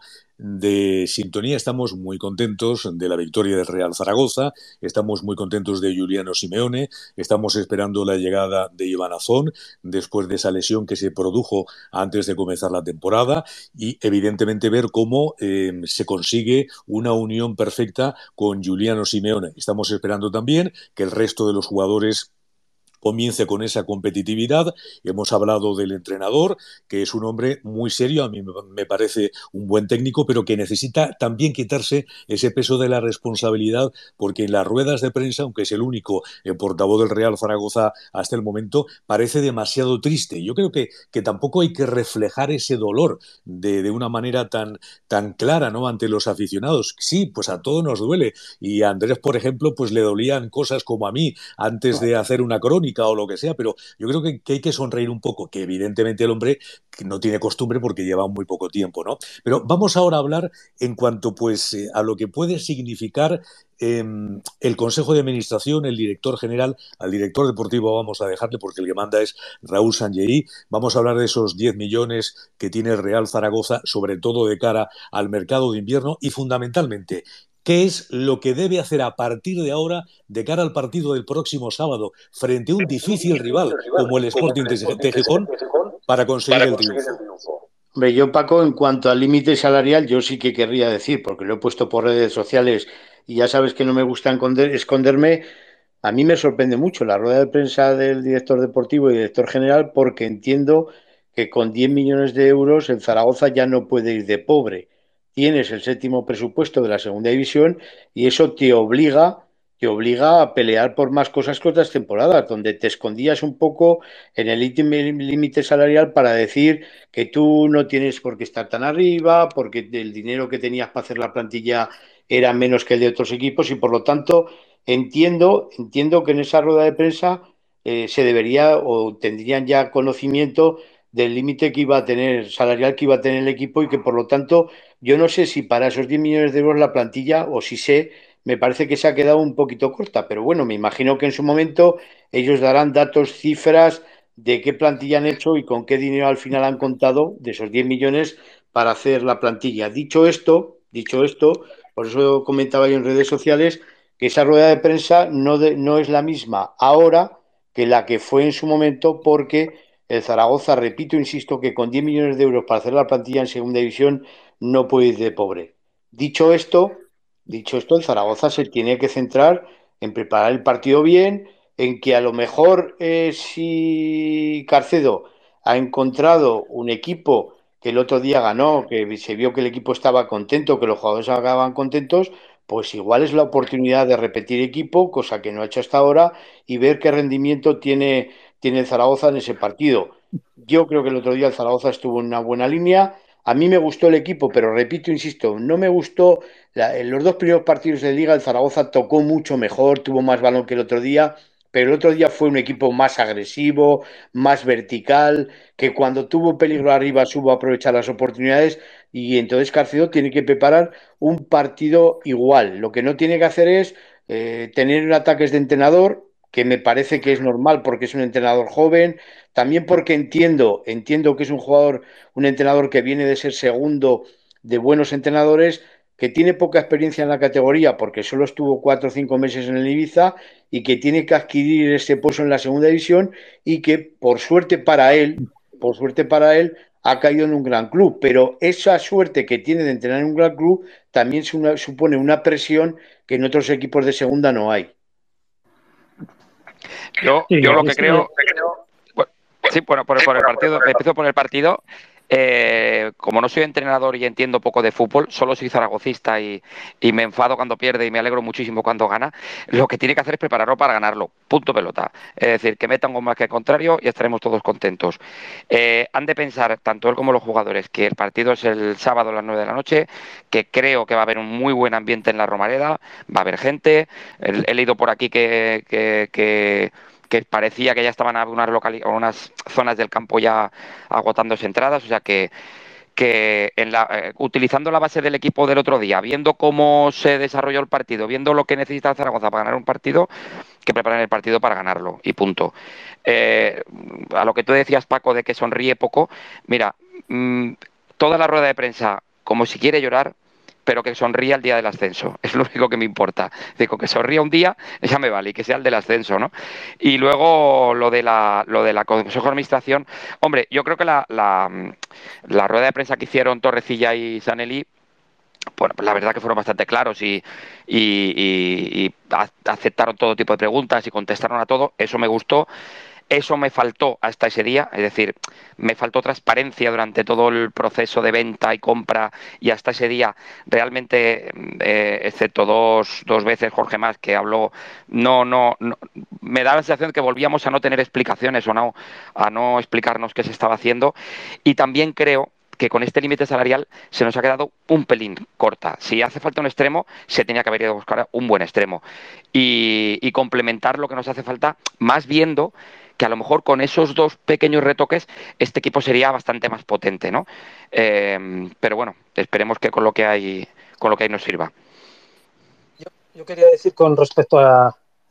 de sintonía. Estamos muy contentos de la victoria del Real Zaragoza, estamos muy contentos de Giuliano Simeone, estamos esperando la llegada de Iván Azón después de esa lesión que se produjo antes de comenzar la temporada y evidentemente ver cómo eh, se consigue una unión perfecta con Giuliano Simeone. Estamos esperando también que el resto de los jugadores comience con esa competitividad. Hemos hablado del entrenador, que es un hombre muy serio, a mí me parece un buen técnico, pero que necesita también quitarse ese peso de la responsabilidad, porque en las ruedas de prensa, aunque es el único eh, portavoz del Real Zaragoza hasta el momento, parece demasiado triste. Yo creo que, que tampoco hay que reflejar ese dolor de, de una manera tan, tan clara, ¿no?, ante los aficionados. Sí, pues a todos nos duele, y a Andrés, por ejemplo, pues le dolían cosas como a mí antes de hacer una crónica o lo que sea, pero yo creo que, que hay que sonreír un poco, que evidentemente el hombre no tiene costumbre porque lleva muy poco tiempo, ¿no? Pero vamos ahora a hablar en cuanto pues eh, a lo que puede significar eh, el Consejo de Administración, el director general. Al director deportivo vamos a dejarle porque el que manda es Raúl Sanllehy. Vamos a hablar de esos diez millones que tiene el Real Zaragoza, sobre todo de cara al mercado de invierno y fundamentalmente, ¿qué es lo que debe hacer a partir de ahora de cara al partido del próximo sábado frente a un difícil rival como el Sporting de Gijón para conseguir el triunfo? Hombre, yo, Paco, en cuanto al límite salarial, yo sí que querría decir, porque lo he puesto por redes sociales y ya sabes que no me gusta esconder, esconderme, a mí me sorprende mucho la rueda de prensa del director deportivo y director general porque entiendo que con diez millones de euros el Zaragoza ya no puede ir de pobre. Tienes el séptimo presupuesto de la segunda división y eso te obliga, te obliga a pelear por más cosas que otras temporadas, donde te escondías un poco en el límite salarial para decir que tú no tienes por qué estar tan arriba, porque el dinero que tenías para hacer la plantilla era menos que el de otros equipos y por lo tanto entiendo, entiendo que en esa rueda de prensa eh, se debería o tendrían ya conocimiento del límite que iba a tener, salarial que iba a tener el equipo y que por lo tanto yo no sé si para esos diez millones de euros la plantilla o si sé, me parece que se ha quedado un poquito corta, pero bueno, me imagino que en su momento ellos darán datos, cifras de qué plantilla han hecho y con qué dinero al final han contado de esos diez millones para hacer la plantilla. Dicho esto, dicho esto, por eso comentaba yo en redes sociales que esa rueda de prensa no, de, no es la misma ahora que la que fue en su momento, porque el Zaragoza, repito, insisto, que con diez millones de euros para hacer la plantilla en segunda división no puede ir de pobre. Dicho esto, dicho esto, el Zaragoza se tiene que centrar en preparar el partido bien, en que a lo mejor eh, si Carcedo ha encontrado un equipo que el otro día ganó, que se vio que el equipo estaba contento, que los jugadores acababan contentos, pues igual es la oportunidad de repetir equipo, cosa que no ha hecho hasta ahora, y ver qué rendimiento tiene, tiene el Zaragoza en ese partido. Yo creo que el otro día el Zaragoza estuvo en una buena línea. A mí me gustó el equipo, pero repito, insisto, no me gustó. La, en los dos primeros partidos de Liga el Zaragoza tocó mucho mejor, tuvo más balón que el otro día, pero el otro día fue un equipo más agresivo, más vertical, que cuando tuvo peligro arriba supo aprovechar las oportunidades y entonces Carcedo tiene que preparar un partido igual. Lo que no tiene que hacer es eh, tener ataques de entrenador, que me parece que es normal porque es un entrenador joven, también porque entiendo, entiendo que es un jugador, un entrenador que viene de ser segundo de buenos entrenadores, que tiene poca experiencia en la categoría porque solo estuvo cuatro o cinco meses en el Ibiza y que tiene que adquirir ese puesto en la segunda división y que por suerte para él, por suerte para él, ha caído en un gran club, pero esa suerte que tiene de entrenar en un gran club también supone una presión que en otros equipos de segunda no hay. Yo, Sí, yo lo que es, creo, bueno, sí, bueno, por, por el partido, empiezo por el partido. Eh, como no soy entrenador y entiendo poco de fútbol, solo soy zaragocista y, y me enfado cuando pierde y me alegro muchísimo cuando gana, lo que tiene que hacer es prepararlo para ganarlo, punto pelota. Es decir, que metan un más que el contrario y estaremos todos contentos. Eh, han de pensar, tanto él como los jugadores, que el partido es el sábado a las nueve de la noche, que creo que va a haber un muy buen ambiente en la Romareda, va a haber gente. He, he leído por aquí que, que, que que parecía que ya estaban unas, locali unas zonas del campo ya agotándose entradas, o sea que, que en la, eh, utilizando la base del equipo del otro día, viendo cómo se desarrolló el partido, viendo lo que necesita Zaragoza para ganar un partido, que preparen el partido para ganarlo, y punto. Eh, a lo que tú decías, Paco, de que sonríe poco, mira, mmm, toda la rueda de prensa, como si quiere llorar, pero que sonría el día del ascenso. Es lo único que me importa. Digo, que sonría un día, ya me vale, y que sea el del ascenso, ¿no? Y luego lo de la, lo de la Consejo de Administración. Hombre, yo creo que la, la, la rueda de prensa que hicieron Torrecilla y Sanelli, bueno, pues la verdad que fueron bastante claros y, y, y, y aceptaron todo tipo de preguntas y contestaron a todo. Eso me gustó. Eso me faltó hasta ese día, es decir, me faltó transparencia durante todo el proceso de venta y compra y hasta ese día realmente, eh, excepto dos, dos veces Jorge Mas que habló, no, no, no, me da la sensación de que volvíamos a no tener explicaciones o no, a no explicarnos qué se estaba haciendo y también creo que con este límite salarial se nos ha quedado un pelín corta. Si hace falta un extremo, se tenía que haber ido a buscar un buen extremo y, y complementar lo que nos hace falta, más viendo que a lo mejor con esos dos pequeños retoques este equipo sería bastante más potente, ¿no? Eh, pero bueno, esperemos que con lo que hay, con lo que hay nos sirva. Yo, yo quería decir con respecto a,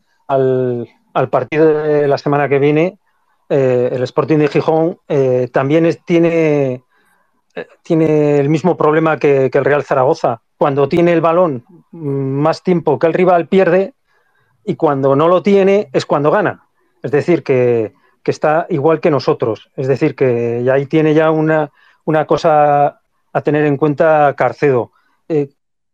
al, al partido de la semana que viene, eh, el Sporting de Gijón eh, también es, tiene, eh, tiene el mismo problema que, que el Real Zaragoza. Cuando tiene el balón más tiempo que el rival pierde y cuando no lo tiene es cuando gana. Es decir, que, que está igual que nosotros. Es decir, que ahí tiene ya una, una cosa a tener en cuenta Carcedo. Eh,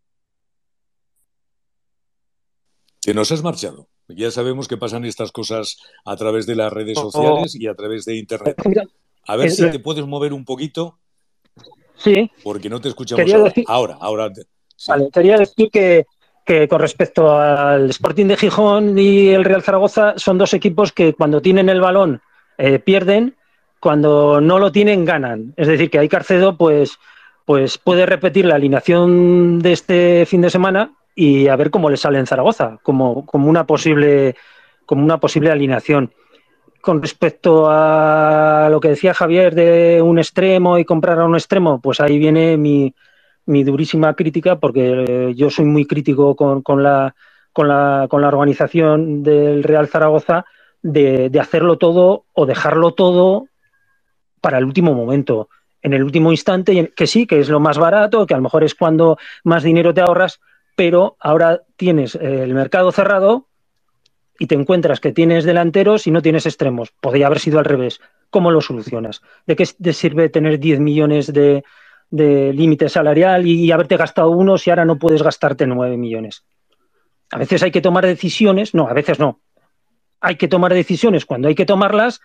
que nos has marchado. Ya sabemos que pasan estas cosas a través de las redes sociales y a través de Internet. A ver si te puedes mover un poquito. Sí. Porque no te escuchamos quería ahora. Decir, ahora, ahora. Sí. Vale, quería decir que, que con respecto al Sporting de Gijón y el Real Zaragoza son dos equipos que cuando tienen el balón eh, pierden, cuando no lo tienen ganan. Es decir, que ahí Carcedo pues, pues puede repetir la alineación de este fin de semana y a ver cómo le sale en Zaragoza, como, como, una, posible, como una posible alineación. Con respecto a lo que decía Javier de un extremo y comprar a un extremo, pues ahí viene mi, mi durísima crítica, porque yo soy muy crítico con, con, la, con, la, con la organización del Real Zaragoza de, de hacerlo todo o dejarlo todo para el último momento, en el último instante, que sí, que es lo más barato, que a lo mejor es cuando más dinero te ahorras, pero ahora tienes el mercado cerrado y te encuentras que tienes delanteros y no tienes extremos. Podría haber sido al revés. ¿Cómo lo solucionas? ¿De qué te sirve tener diez millones de, de límite salarial y haberte gastado uno si ahora no puedes gastarte nueve millones? A veces hay que tomar decisiones, no, a veces no. Hay que tomar decisiones cuando hay que tomarlas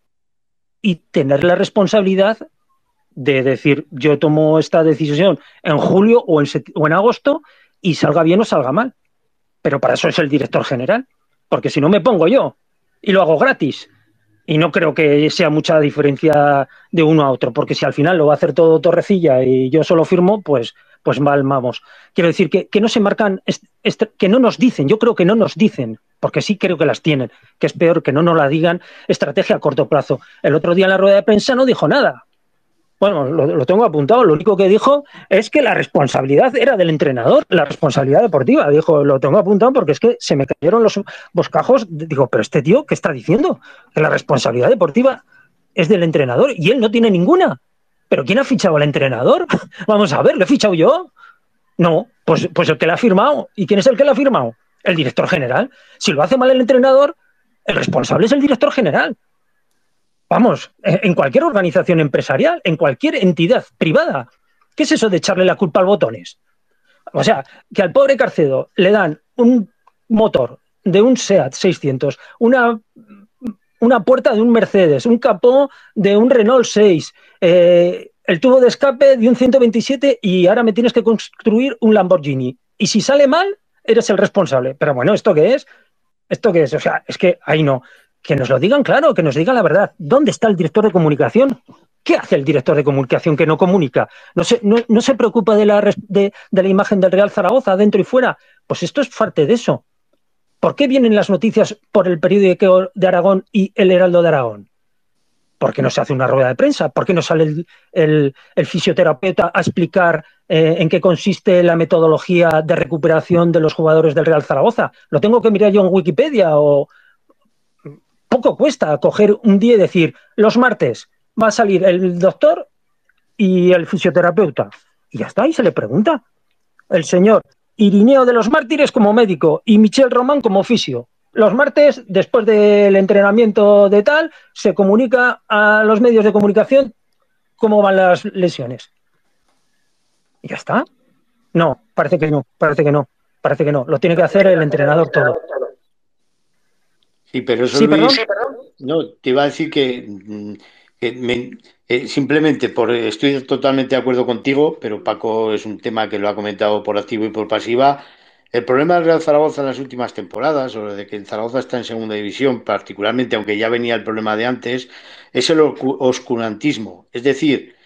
y tener la responsabilidad de decir, yo tomo esta decisión en julio o en, o en agosto y salga bien o salga mal. Pero para eso es el director general, porque si no me pongo yo y lo hago gratis. Y no creo que sea mucha diferencia de uno a otro, porque si al final lo va a hacer todo Torrecilla y yo solo firmo, pues, pues mal vamos. Quiero decir que, que no se marcan, que no nos dicen, yo creo que no nos dicen, porque sí creo que las tienen, que es peor que no nos la digan, estrategia a corto plazo. El otro día en la rueda de prensa no dijo nada. Bueno, lo, lo tengo apuntado, lo único que dijo es que la responsabilidad era del entrenador, la responsabilidad deportiva, dijo, lo tengo apuntado porque es que se me cayeron los boscajos, digo, pero este tío, ¿qué está diciendo? Que la responsabilidad deportiva es del entrenador y él no tiene ninguna. ¿Pero quién ha fichado al entrenador? Vamos a ver, ¿lo he fichado yo? No, pues, pues el que la ha firmado. ¿Y quién es el que la ha firmado? El director general. Si lo hace mal el entrenador, el responsable es el director general. Vamos, en cualquier organización empresarial, en cualquier entidad privada. ¿Qué es eso de echarle la culpa al botones? O sea, que al pobre Carcedo le dan un motor de un SEAT seiscientos, una, una puerta de un Mercedes, un capó de un Renault seis, eh, el tubo de escape de un ciento veintisiete y ahora me tienes que construir un Lamborghini. Y si sale mal, eres el responsable. Pero bueno, ¿esto qué es? ¿Esto qué es? O sea, es que ahí no. Que nos lo digan claro, que nos digan la verdad. ¿Dónde está el director de comunicación? ¿Qué hace el director de comunicación que no comunica? ¿No se, no, no se preocupa de la, de, de la imagen del Real Zaragoza dentro y fuera? Pues esto es parte de eso. ¿Por qué vienen las noticias por el periódico de Aragón y el Heraldo de Aragón? ¿Por qué no se hace una rueda de prensa? ¿Por qué no sale el, el, el fisioterapeuta a explicar eh, en qué consiste la metodología de recuperación de los jugadores del Real Zaragoza? ¿Lo tengo que mirar yo en Wikipedia o...? Poco cuesta coger un día y decir, los martes va a salir el doctor y el fisioterapeuta. Y ya está, y se le pregunta. El señor Irineo de los Mártires como médico y Michel Román como fisio. Los martes, después del entrenamiento de tal, se comunica a los medios de comunicación cómo van las lesiones. Y ya está. No, parece que no, parece que no, parece que no. Lo tiene que hacer el entrenador todo. Sí, pero eso, sí, Luis, perdón, sí, perdón. No, te iba a decir que, que me, eh, simplemente por, estoy totalmente de acuerdo contigo, pero Paco es un tema que lo ha comentado por activo y por pasiva. El problema del Real Zaragoza en las últimas temporadas, o de que el Zaragoza está en segunda división, particularmente, aunque ya venía el problema de antes, es el oscurantismo. Es decir,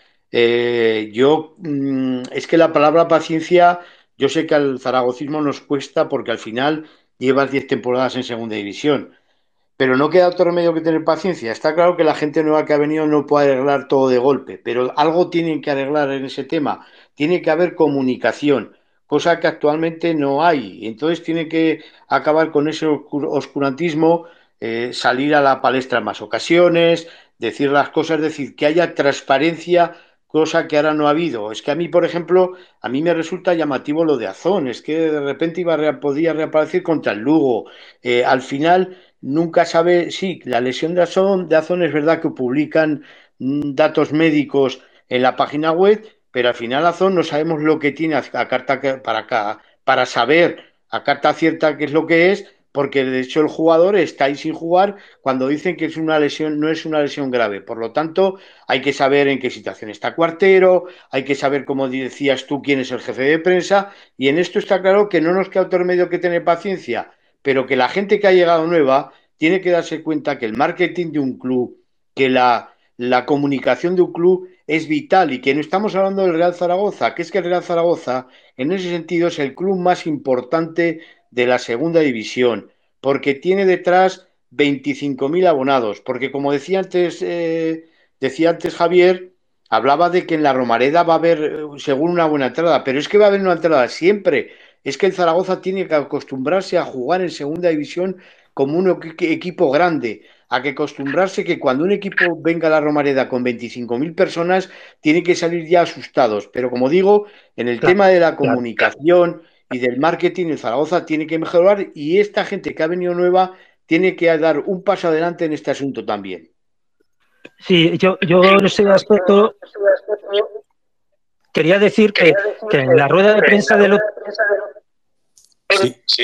eh, yo mm, es que la palabra paciencia, yo sé que al zaragocismo nos cuesta porque al final llevas diez temporadas en segunda división. Pero no queda otro remedio que tener paciencia. Está claro que la gente nueva que ha venido no puede arreglar todo de golpe, pero algo tienen que arreglar en ese tema. Tiene que haber comunicación, cosa que actualmente no hay. Entonces tiene que acabar con ese oscurantismo, eh, salir a la palestra en más ocasiones, decir las cosas, es decir, que haya transparencia, cosa que ahora no ha habido. Es que a mí, por ejemplo, a mí me resulta llamativo lo de Azón. Es que de repente iba a, podía reaparecer contra el Lugo. Eh, al final nunca sabe, sí, la lesión de Azón, de Azón es verdad que publican mm, datos médicos en la página web, pero al final Azón no sabemos lo que tiene a, a carta para acá, para saber a carta cierta qué es lo que es, porque de hecho el jugador está ahí sin jugar cuando dicen que es una lesión, no es una lesión grave. Por lo tanto, hay que saber en qué situación está Cuartero, hay que saber, como decías tú, quién es el jefe de prensa, y en esto está claro que no nos queda otro remedio que tener paciencia, pero que la gente que ha llegado nueva tiene que darse cuenta que el marketing de un club, que la, la comunicación de un club es vital y que no estamos hablando del Real Zaragoza, que es que el Real Zaragoza en ese sentido es el club más importante de la segunda división, porque tiene detrás veinticinco mil abonados, porque como decía antes, eh, decía antes Javier, hablaba de que en la Romareda va a haber, según una buena entrada, pero es que va a haber una entrada siempre. Es que el Zaragoza tiene que acostumbrarse a jugar en segunda división como un equipo grande, a que acostumbrarse que cuando un equipo venga a la Romareda con veinticinco mil personas, tiene que salir ya asustados. Pero como digo, en el Claro, tema de la claro. comunicación y del marketing, el Zaragoza tiene que mejorar y esta gente que ha venido nueva tiene que dar un paso adelante en este asunto también. Sí, yo, yo en ese aspecto quería decir que, que en la rueda de prensa del otro... Sí, sí.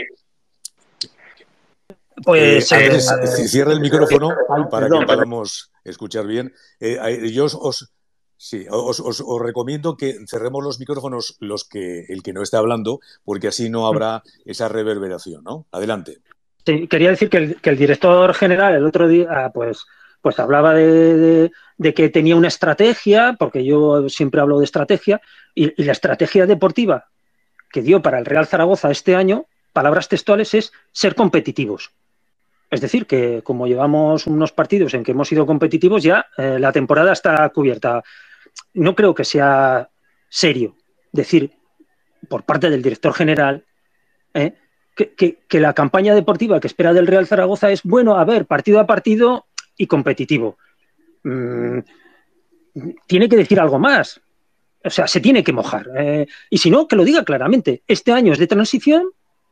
Pues eh, Andrés, eh, cierra el micrófono Ay, para perdón, que podamos escuchar bien. Eh, yo os, os, sí, os, os, os recomiendo que cerremos los micrófonos los que el que no esté hablando, porque así no habrá esa reverberación, ¿no? Adelante. Sí, quería decir que el, que el director general el otro día, pues, pues hablaba de, de, de que tenía una estrategia, porque yo siempre hablo de estrategia, y, y la estrategia deportiva que dio para el Real Zaragoza este año, palabras textuales, es ser competitivos. Es decir, que como llevamos unos partidos en que hemos sido competitivos, ya eh, la temporada está cubierta. No creo que sea serio decir por parte del director general eh, que, que, que la campaña deportiva que espera del Real Zaragoza es, bueno, a ver, partido a partido y competitivo. Mm, tiene que decir algo más. O sea, se tiene que mojar. Eh, y si no, que lo diga claramente. Este año es de transición.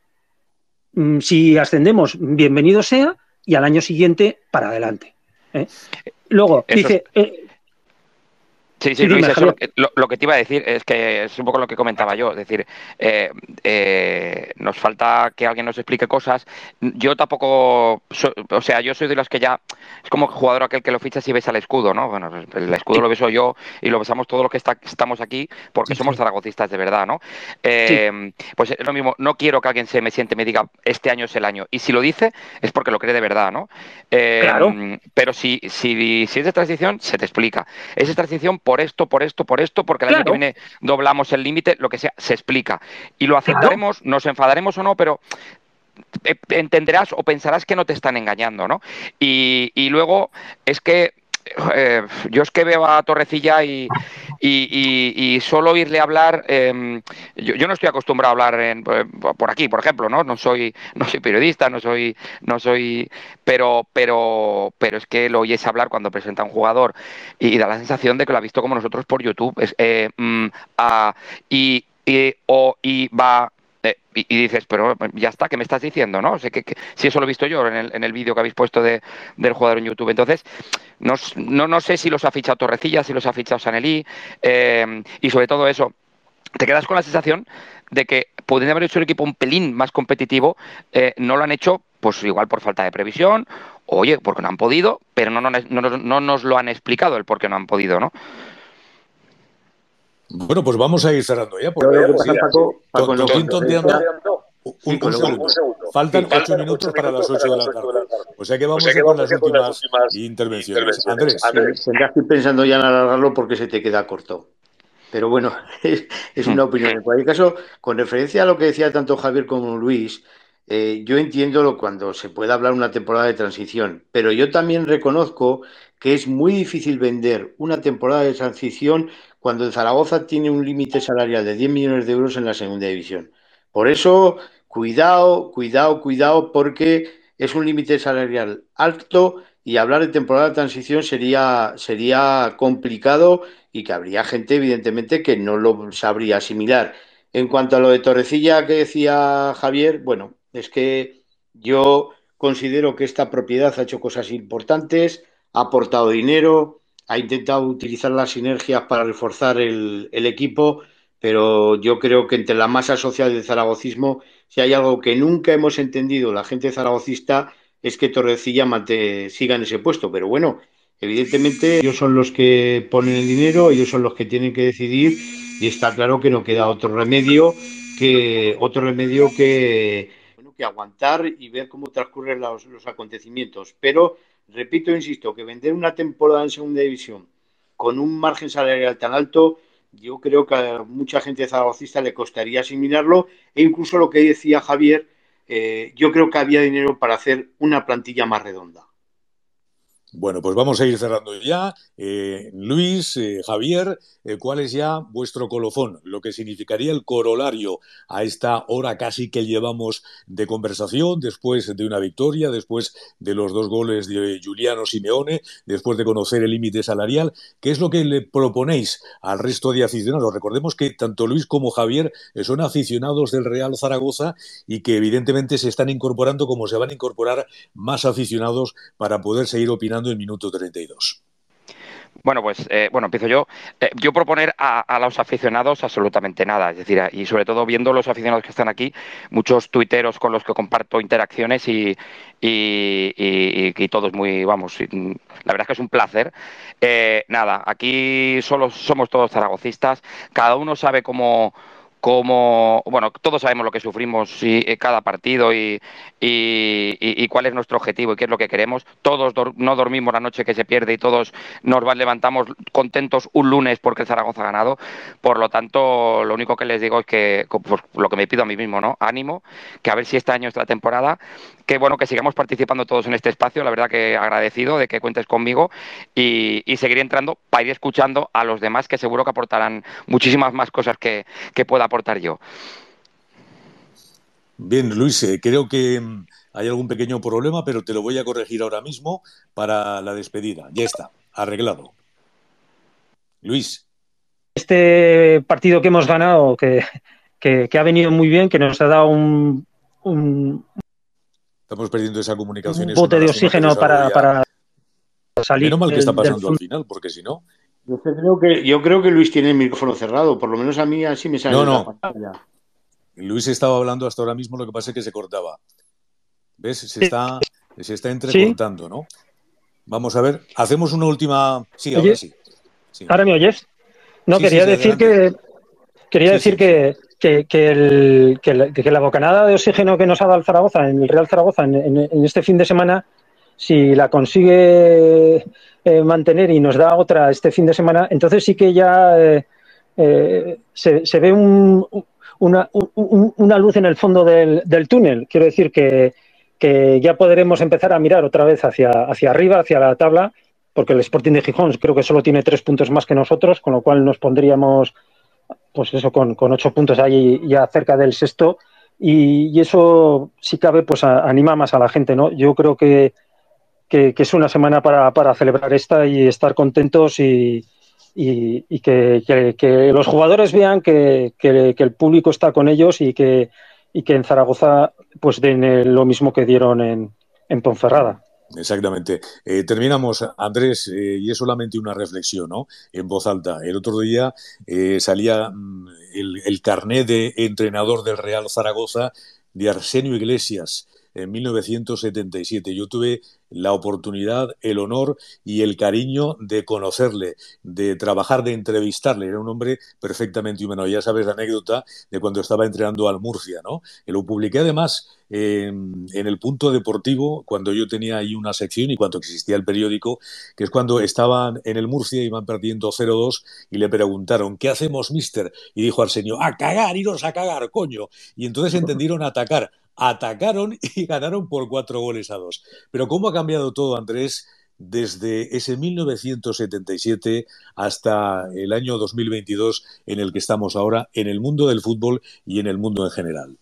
Mm, si ascendemos, bienvenido sea. Y al año siguiente, para adelante. ¿eh? Luego, Eso es, dice... Eh, Sí, sí, sí, Luis, dime, eso Javier. lo que, lo, lo que te iba a decir es que es un poco lo que comentaba yo, es decir, eh, eh, nos falta que alguien nos explique cosas. Yo tampoco, so, o sea, yo soy de los que ya, es como el jugador aquel que lo fichas y ves al escudo, ¿no? Bueno, el escudo Sí, lo beso yo y lo besamos todos los que está, estamos aquí porque sí, somos sí, zaragocistas de verdad, ¿no? sí, Eh, pues es lo mismo, no quiero que alguien se me siente y me diga, este año es el año. Y si lo dice, es porque lo cree de verdad, ¿no? claro, Eh, pero si, si, si es de transición, se te explica. Es de transición por esto, por esto, por esto, porque el año que claro, viene doblamos el límite, lo que sea, se explica. Y lo claro. aceptaremos, nos enfadaremos o no, pero eh, entenderás o pensarás que no te están engañando, ¿no? Y, y luego es que eh, yo es que veo a Torrecilla y, y, y, y solo oírle hablar, eh, yo, yo, no estoy acostumbrado a hablar en, por aquí, por ejemplo, ¿no? No soy, no soy periodista, no soy, no soy, pero, pero, pero es que lo oyes hablar cuando presenta a un jugador y, y da la sensación de que lo ha visto como nosotros por YouTube, es, eh, mm, a, y, y, o, y va. Eh, y, y dices, pero ya está, ¿qué me estás diciendo? ¿No? O sea, que, que, si eso lo he visto yo en el, en el vídeo que habéis puesto de, del jugador en YouTube. Entonces, no, no, no sé si los ha fichado Torrecilla, si los ha fichado Sanelí, eh, y sobre todo eso, te quedas con la sensación de que podrían haber hecho el equipo un pelín más competitivo, eh, no lo han hecho, pues igual por falta de previsión, oye, porque no han podido, pero no, no, no, no nos lo han explicado el por qué no han podido, ¿no? Bueno, pues vamos a ir cerrando ya, Yo porque lo que sí, pasa, Paco, Paco, lo que Tontín tonteando, un, sí, con un lo que segundo. Faltan sí. ocho minutos para las ocho de la tarde. O sea que vamos ya con las últimas intervenciones. Andrés. Sí, tendrás que ir pensando ya en alargarlo porque se te queda corto. Pero bueno, es, es una opinión. En cualquier caso, con referencia a lo que decía tanto Javier como Luis, eh, yo entiendo lo, cuando se puede hablar una temporada de transición, pero yo también reconozco que es muy difícil vender una temporada de transición cuando el Zaragoza tiene un límite salarial de diez millones de euros en la segunda división. Por eso, cuidado, cuidado, cuidado, porque es un límite salarial alto y hablar de temporada de transición sería, sería complicado y que habría gente, evidentemente, que no lo sabría asimilar. En cuanto a lo de Torrecilla que decía Javier, bueno, es que yo considero que esta propiedad ha hecho cosas importantes, ha aportado dinero, ha intentado utilizar las sinergias para reforzar el, el equipo, pero yo creo que entre la masa social del zaragocismo, si hay algo que nunca hemos entendido la gente zaragocista, es que Torrecilla mante, siga en ese puesto. Pero bueno, evidentemente ellos son los que ponen el dinero, ellos son los que tienen que decidir y está claro que no queda otro remedio que otro remedio que, bueno, que aguantar y ver cómo transcurren los, los acontecimientos. Pero repito, e insisto, que vender una temporada en segunda división con un margen salarial tan alto, yo creo que a mucha gente zaragocista le costaría asimilarlo e incluso lo que decía Javier, eh, yo creo que había dinero para hacer una plantilla más redonda. Bueno, pues vamos a ir cerrando ya. Eh, Luis, eh, Javier, eh, ¿cuál es ya vuestro colofón? Lo que significaría el corolario a esta hora casi que llevamos de conversación, después de una victoria, después de los dos goles de Giuliano Simeone, después de conocer el límite salarial. ¿Qué es lo que le proponéis al resto de aficionados? Recordemos que tanto Luis como Javier eh, son aficionados del Real Zaragoza y que evidentemente se están incorporando como se van a incorporar más aficionados para poder seguir opinando en minuto treinta y dos. Bueno, pues eh, bueno, empiezo yo. Eh, yo proponer a, a los aficionados absolutamente nada, es decir, y sobre todo viendo los aficionados que están aquí, muchos tuiteros con los que comparto interacciones y, y, y, y todos muy, vamos, la verdad es que es un placer. Eh, nada, aquí solo somos todos zaragocistas, cada uno sabe cómo como, bueno, todos sabemos lo que sufrimos y, y cada partido y, y, y, y cuál es nuestro objetivo y qué es lo que queremos. Todos dor no dormimos la noche que se pierde y todos nos levantamos contentos un lunes porque el Zaragoza ha ganado. Por lo tanto, lo único que les digo es que, pues, lo que me pido a mí mismo, ¿no? Ánimo, que a ver si este año es la temporada, que bueno, que sigamos participando todos en este espacio, la verdad que agradecido de que cuentes conmigo y, y seguiré entrando para ir escuchando a los demás que seguro que aportarán muchísimas más cosas que, que pueda aportar yo. Bien, Luis, eh, creo que mm, hay algún pequeño problema, pero te lo voy a corregir ahora mismo para la despedida. Ya está, arreglado. Luis. Este partido que hemos ganado, que, que, que ha venido muy bien, que nos ha dado un, un, Estamos perdiendo esa comunicación, un es una bote de lástima que oxígeno para, desarrolla. para salir Menos mal que está del, del pasando al final, porque si no... Yo creo que, yo creo que Luis tiene el micrófono cerrado, por lo menos a mí así me sale No, en la no. pantalla. Luis estaba hablando hasta ahora mismo, lo que pasa es que se cortaba. ¿Ves? Se está, se está ¿Sí? entrecortando, ¿no? Vamos a ver, hacemos una última... Sí, ahora ¿Oye? sí. sí. ¿Ahora me oyes? No, sí, quería sí, decir adelante. que quería Sí, decir sí, que, sí. que, que, el, que, la, que la bocanada de oxígeno que nos ha dado el Zaragoza, en el Real Zaragoza, en, en, en este fin de semana, si la consigue eh, mantener y nos da otra este fin de semana, entonces sí que ya eh, eh, se, se ve un, una, un, una luz en el fondo del, del túnel. Quiero decir que, que ya podremos empezar a mirar otra vez hacia, hacia arriba, hacia la tabla, porque el Sporting de Gijón creo que solo tiene tres puntos más que nosotros, con lo cual nos pondríamos pues eso, con, con ocho puntos ahí ya cerca del sexto, y, y eso, si cabe, pues a, anima más a la gente, ¿no? Yo creo que, que, que es una semana para, para celebrar esta y estar contentos y, y, y que, que, que los jugadores vean que, que, que el público está con ellos y que, y que en Zaragoza pues den lo mismo que dieron en, en Ponferrada. Exactamente. Eh, terminamos, Andrés, eh, y es solamente una reflexión, ¿no? En voz alta. El otro día eh, salía mm, el, el carné de entrenador del Real Zaragoza de Arsenio Iglesias en mil novecientos setenta y siete. Yo tuve la oportunidad, el honor y el cariño de conocerle, de trabajar, de entrevistarle. Era un hombre perfectamente humano. Ya sabes la anécdota de cuando estaba entrenando al Murcia, ¿no? Lo publiqué además eh, en el Punto Deportivo, cuando yo tenía ahí una sección y cuando existía el periódico, que es cuando estaban en el Murcia, iban perdiendo cero dos y le preguntaron, ¿qué hacemos, mister? Y dijo Arsenio, a cagar, iros a cagar, coño. Y entonces entendieron atacar. Atacaron y ganaron por cuatro goles a dos. Pero ¿cómo ha cambiado todo, Andrés, desde ese mil novecientos setenta y siete hasta el año dos mil veintidós en el que estamos ahora, en el mundo del fútbol y en el mundo en general?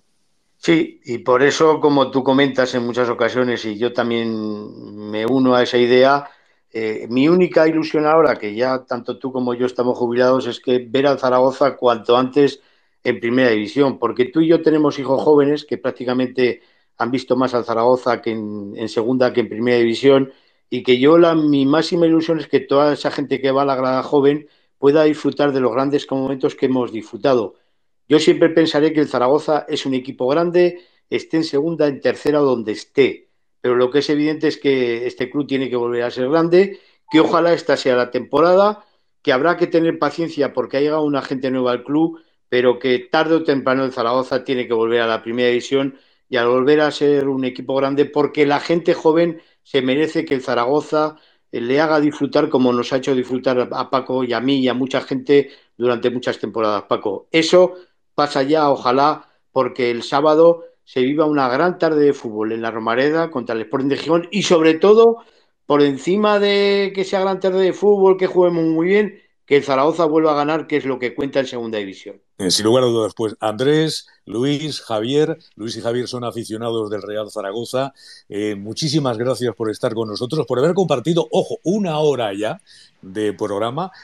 Sí, y por eso, como tú comentas en muchas ocasiones, y yo también me uno a esa idea, eh, mi única ilusión ahora, que ya tanto tú como yo estamos jubilados, es que ver al Zaragoza cuanto antes en primera división, porque tú y yo tenemos hijos jóvenes que prácticamente han visto más al Zaragoza que en, en segunda que en primera división, y que yo la, mi máxima ilusión es que toda esa gente que va a la grada joven pueda disfrutar de los grandes momentos que hemos disfrutado. Yo siempre pensaré que el Zaragoza es un equipo grande, esté en segunda, en tercera o donde esté. Pero lo que es evidente es que este club tiene que volver a ser grande, que ojalá esta sea la temporada, que habrá que tener paciencia porque ha llegado una gente nueva al club, pero que tarde o temprano el Zaragoza tiene que volver a la primera división y al volver a ser un equipo grande, porque la gente joven se merece que el Zaragoza le haga disfrutar como nos ha hecho disfrutar a Paco y a mí y a mucha gente durante muchas temporadas, Paco. Eso pasa ya, ojalá, porque el sábado se viva una gran tarde de fútbol en la Romareda contra el Sporting de Gijón y sobre todo por encima de que sea gran tarde de fútbol, que juguemos muy bien, que el Zaragoza vuelva a ganar, que es lo que cuenta en segunda división. Eh, sin lugar a dudas, pues Andrés, Luis, Javier, Luis y Javier son aficionados del Real Zaragoza. Eh, muchísimas gracias por estar con nosotros, por haber compartido, ojo, una hora ya de programa.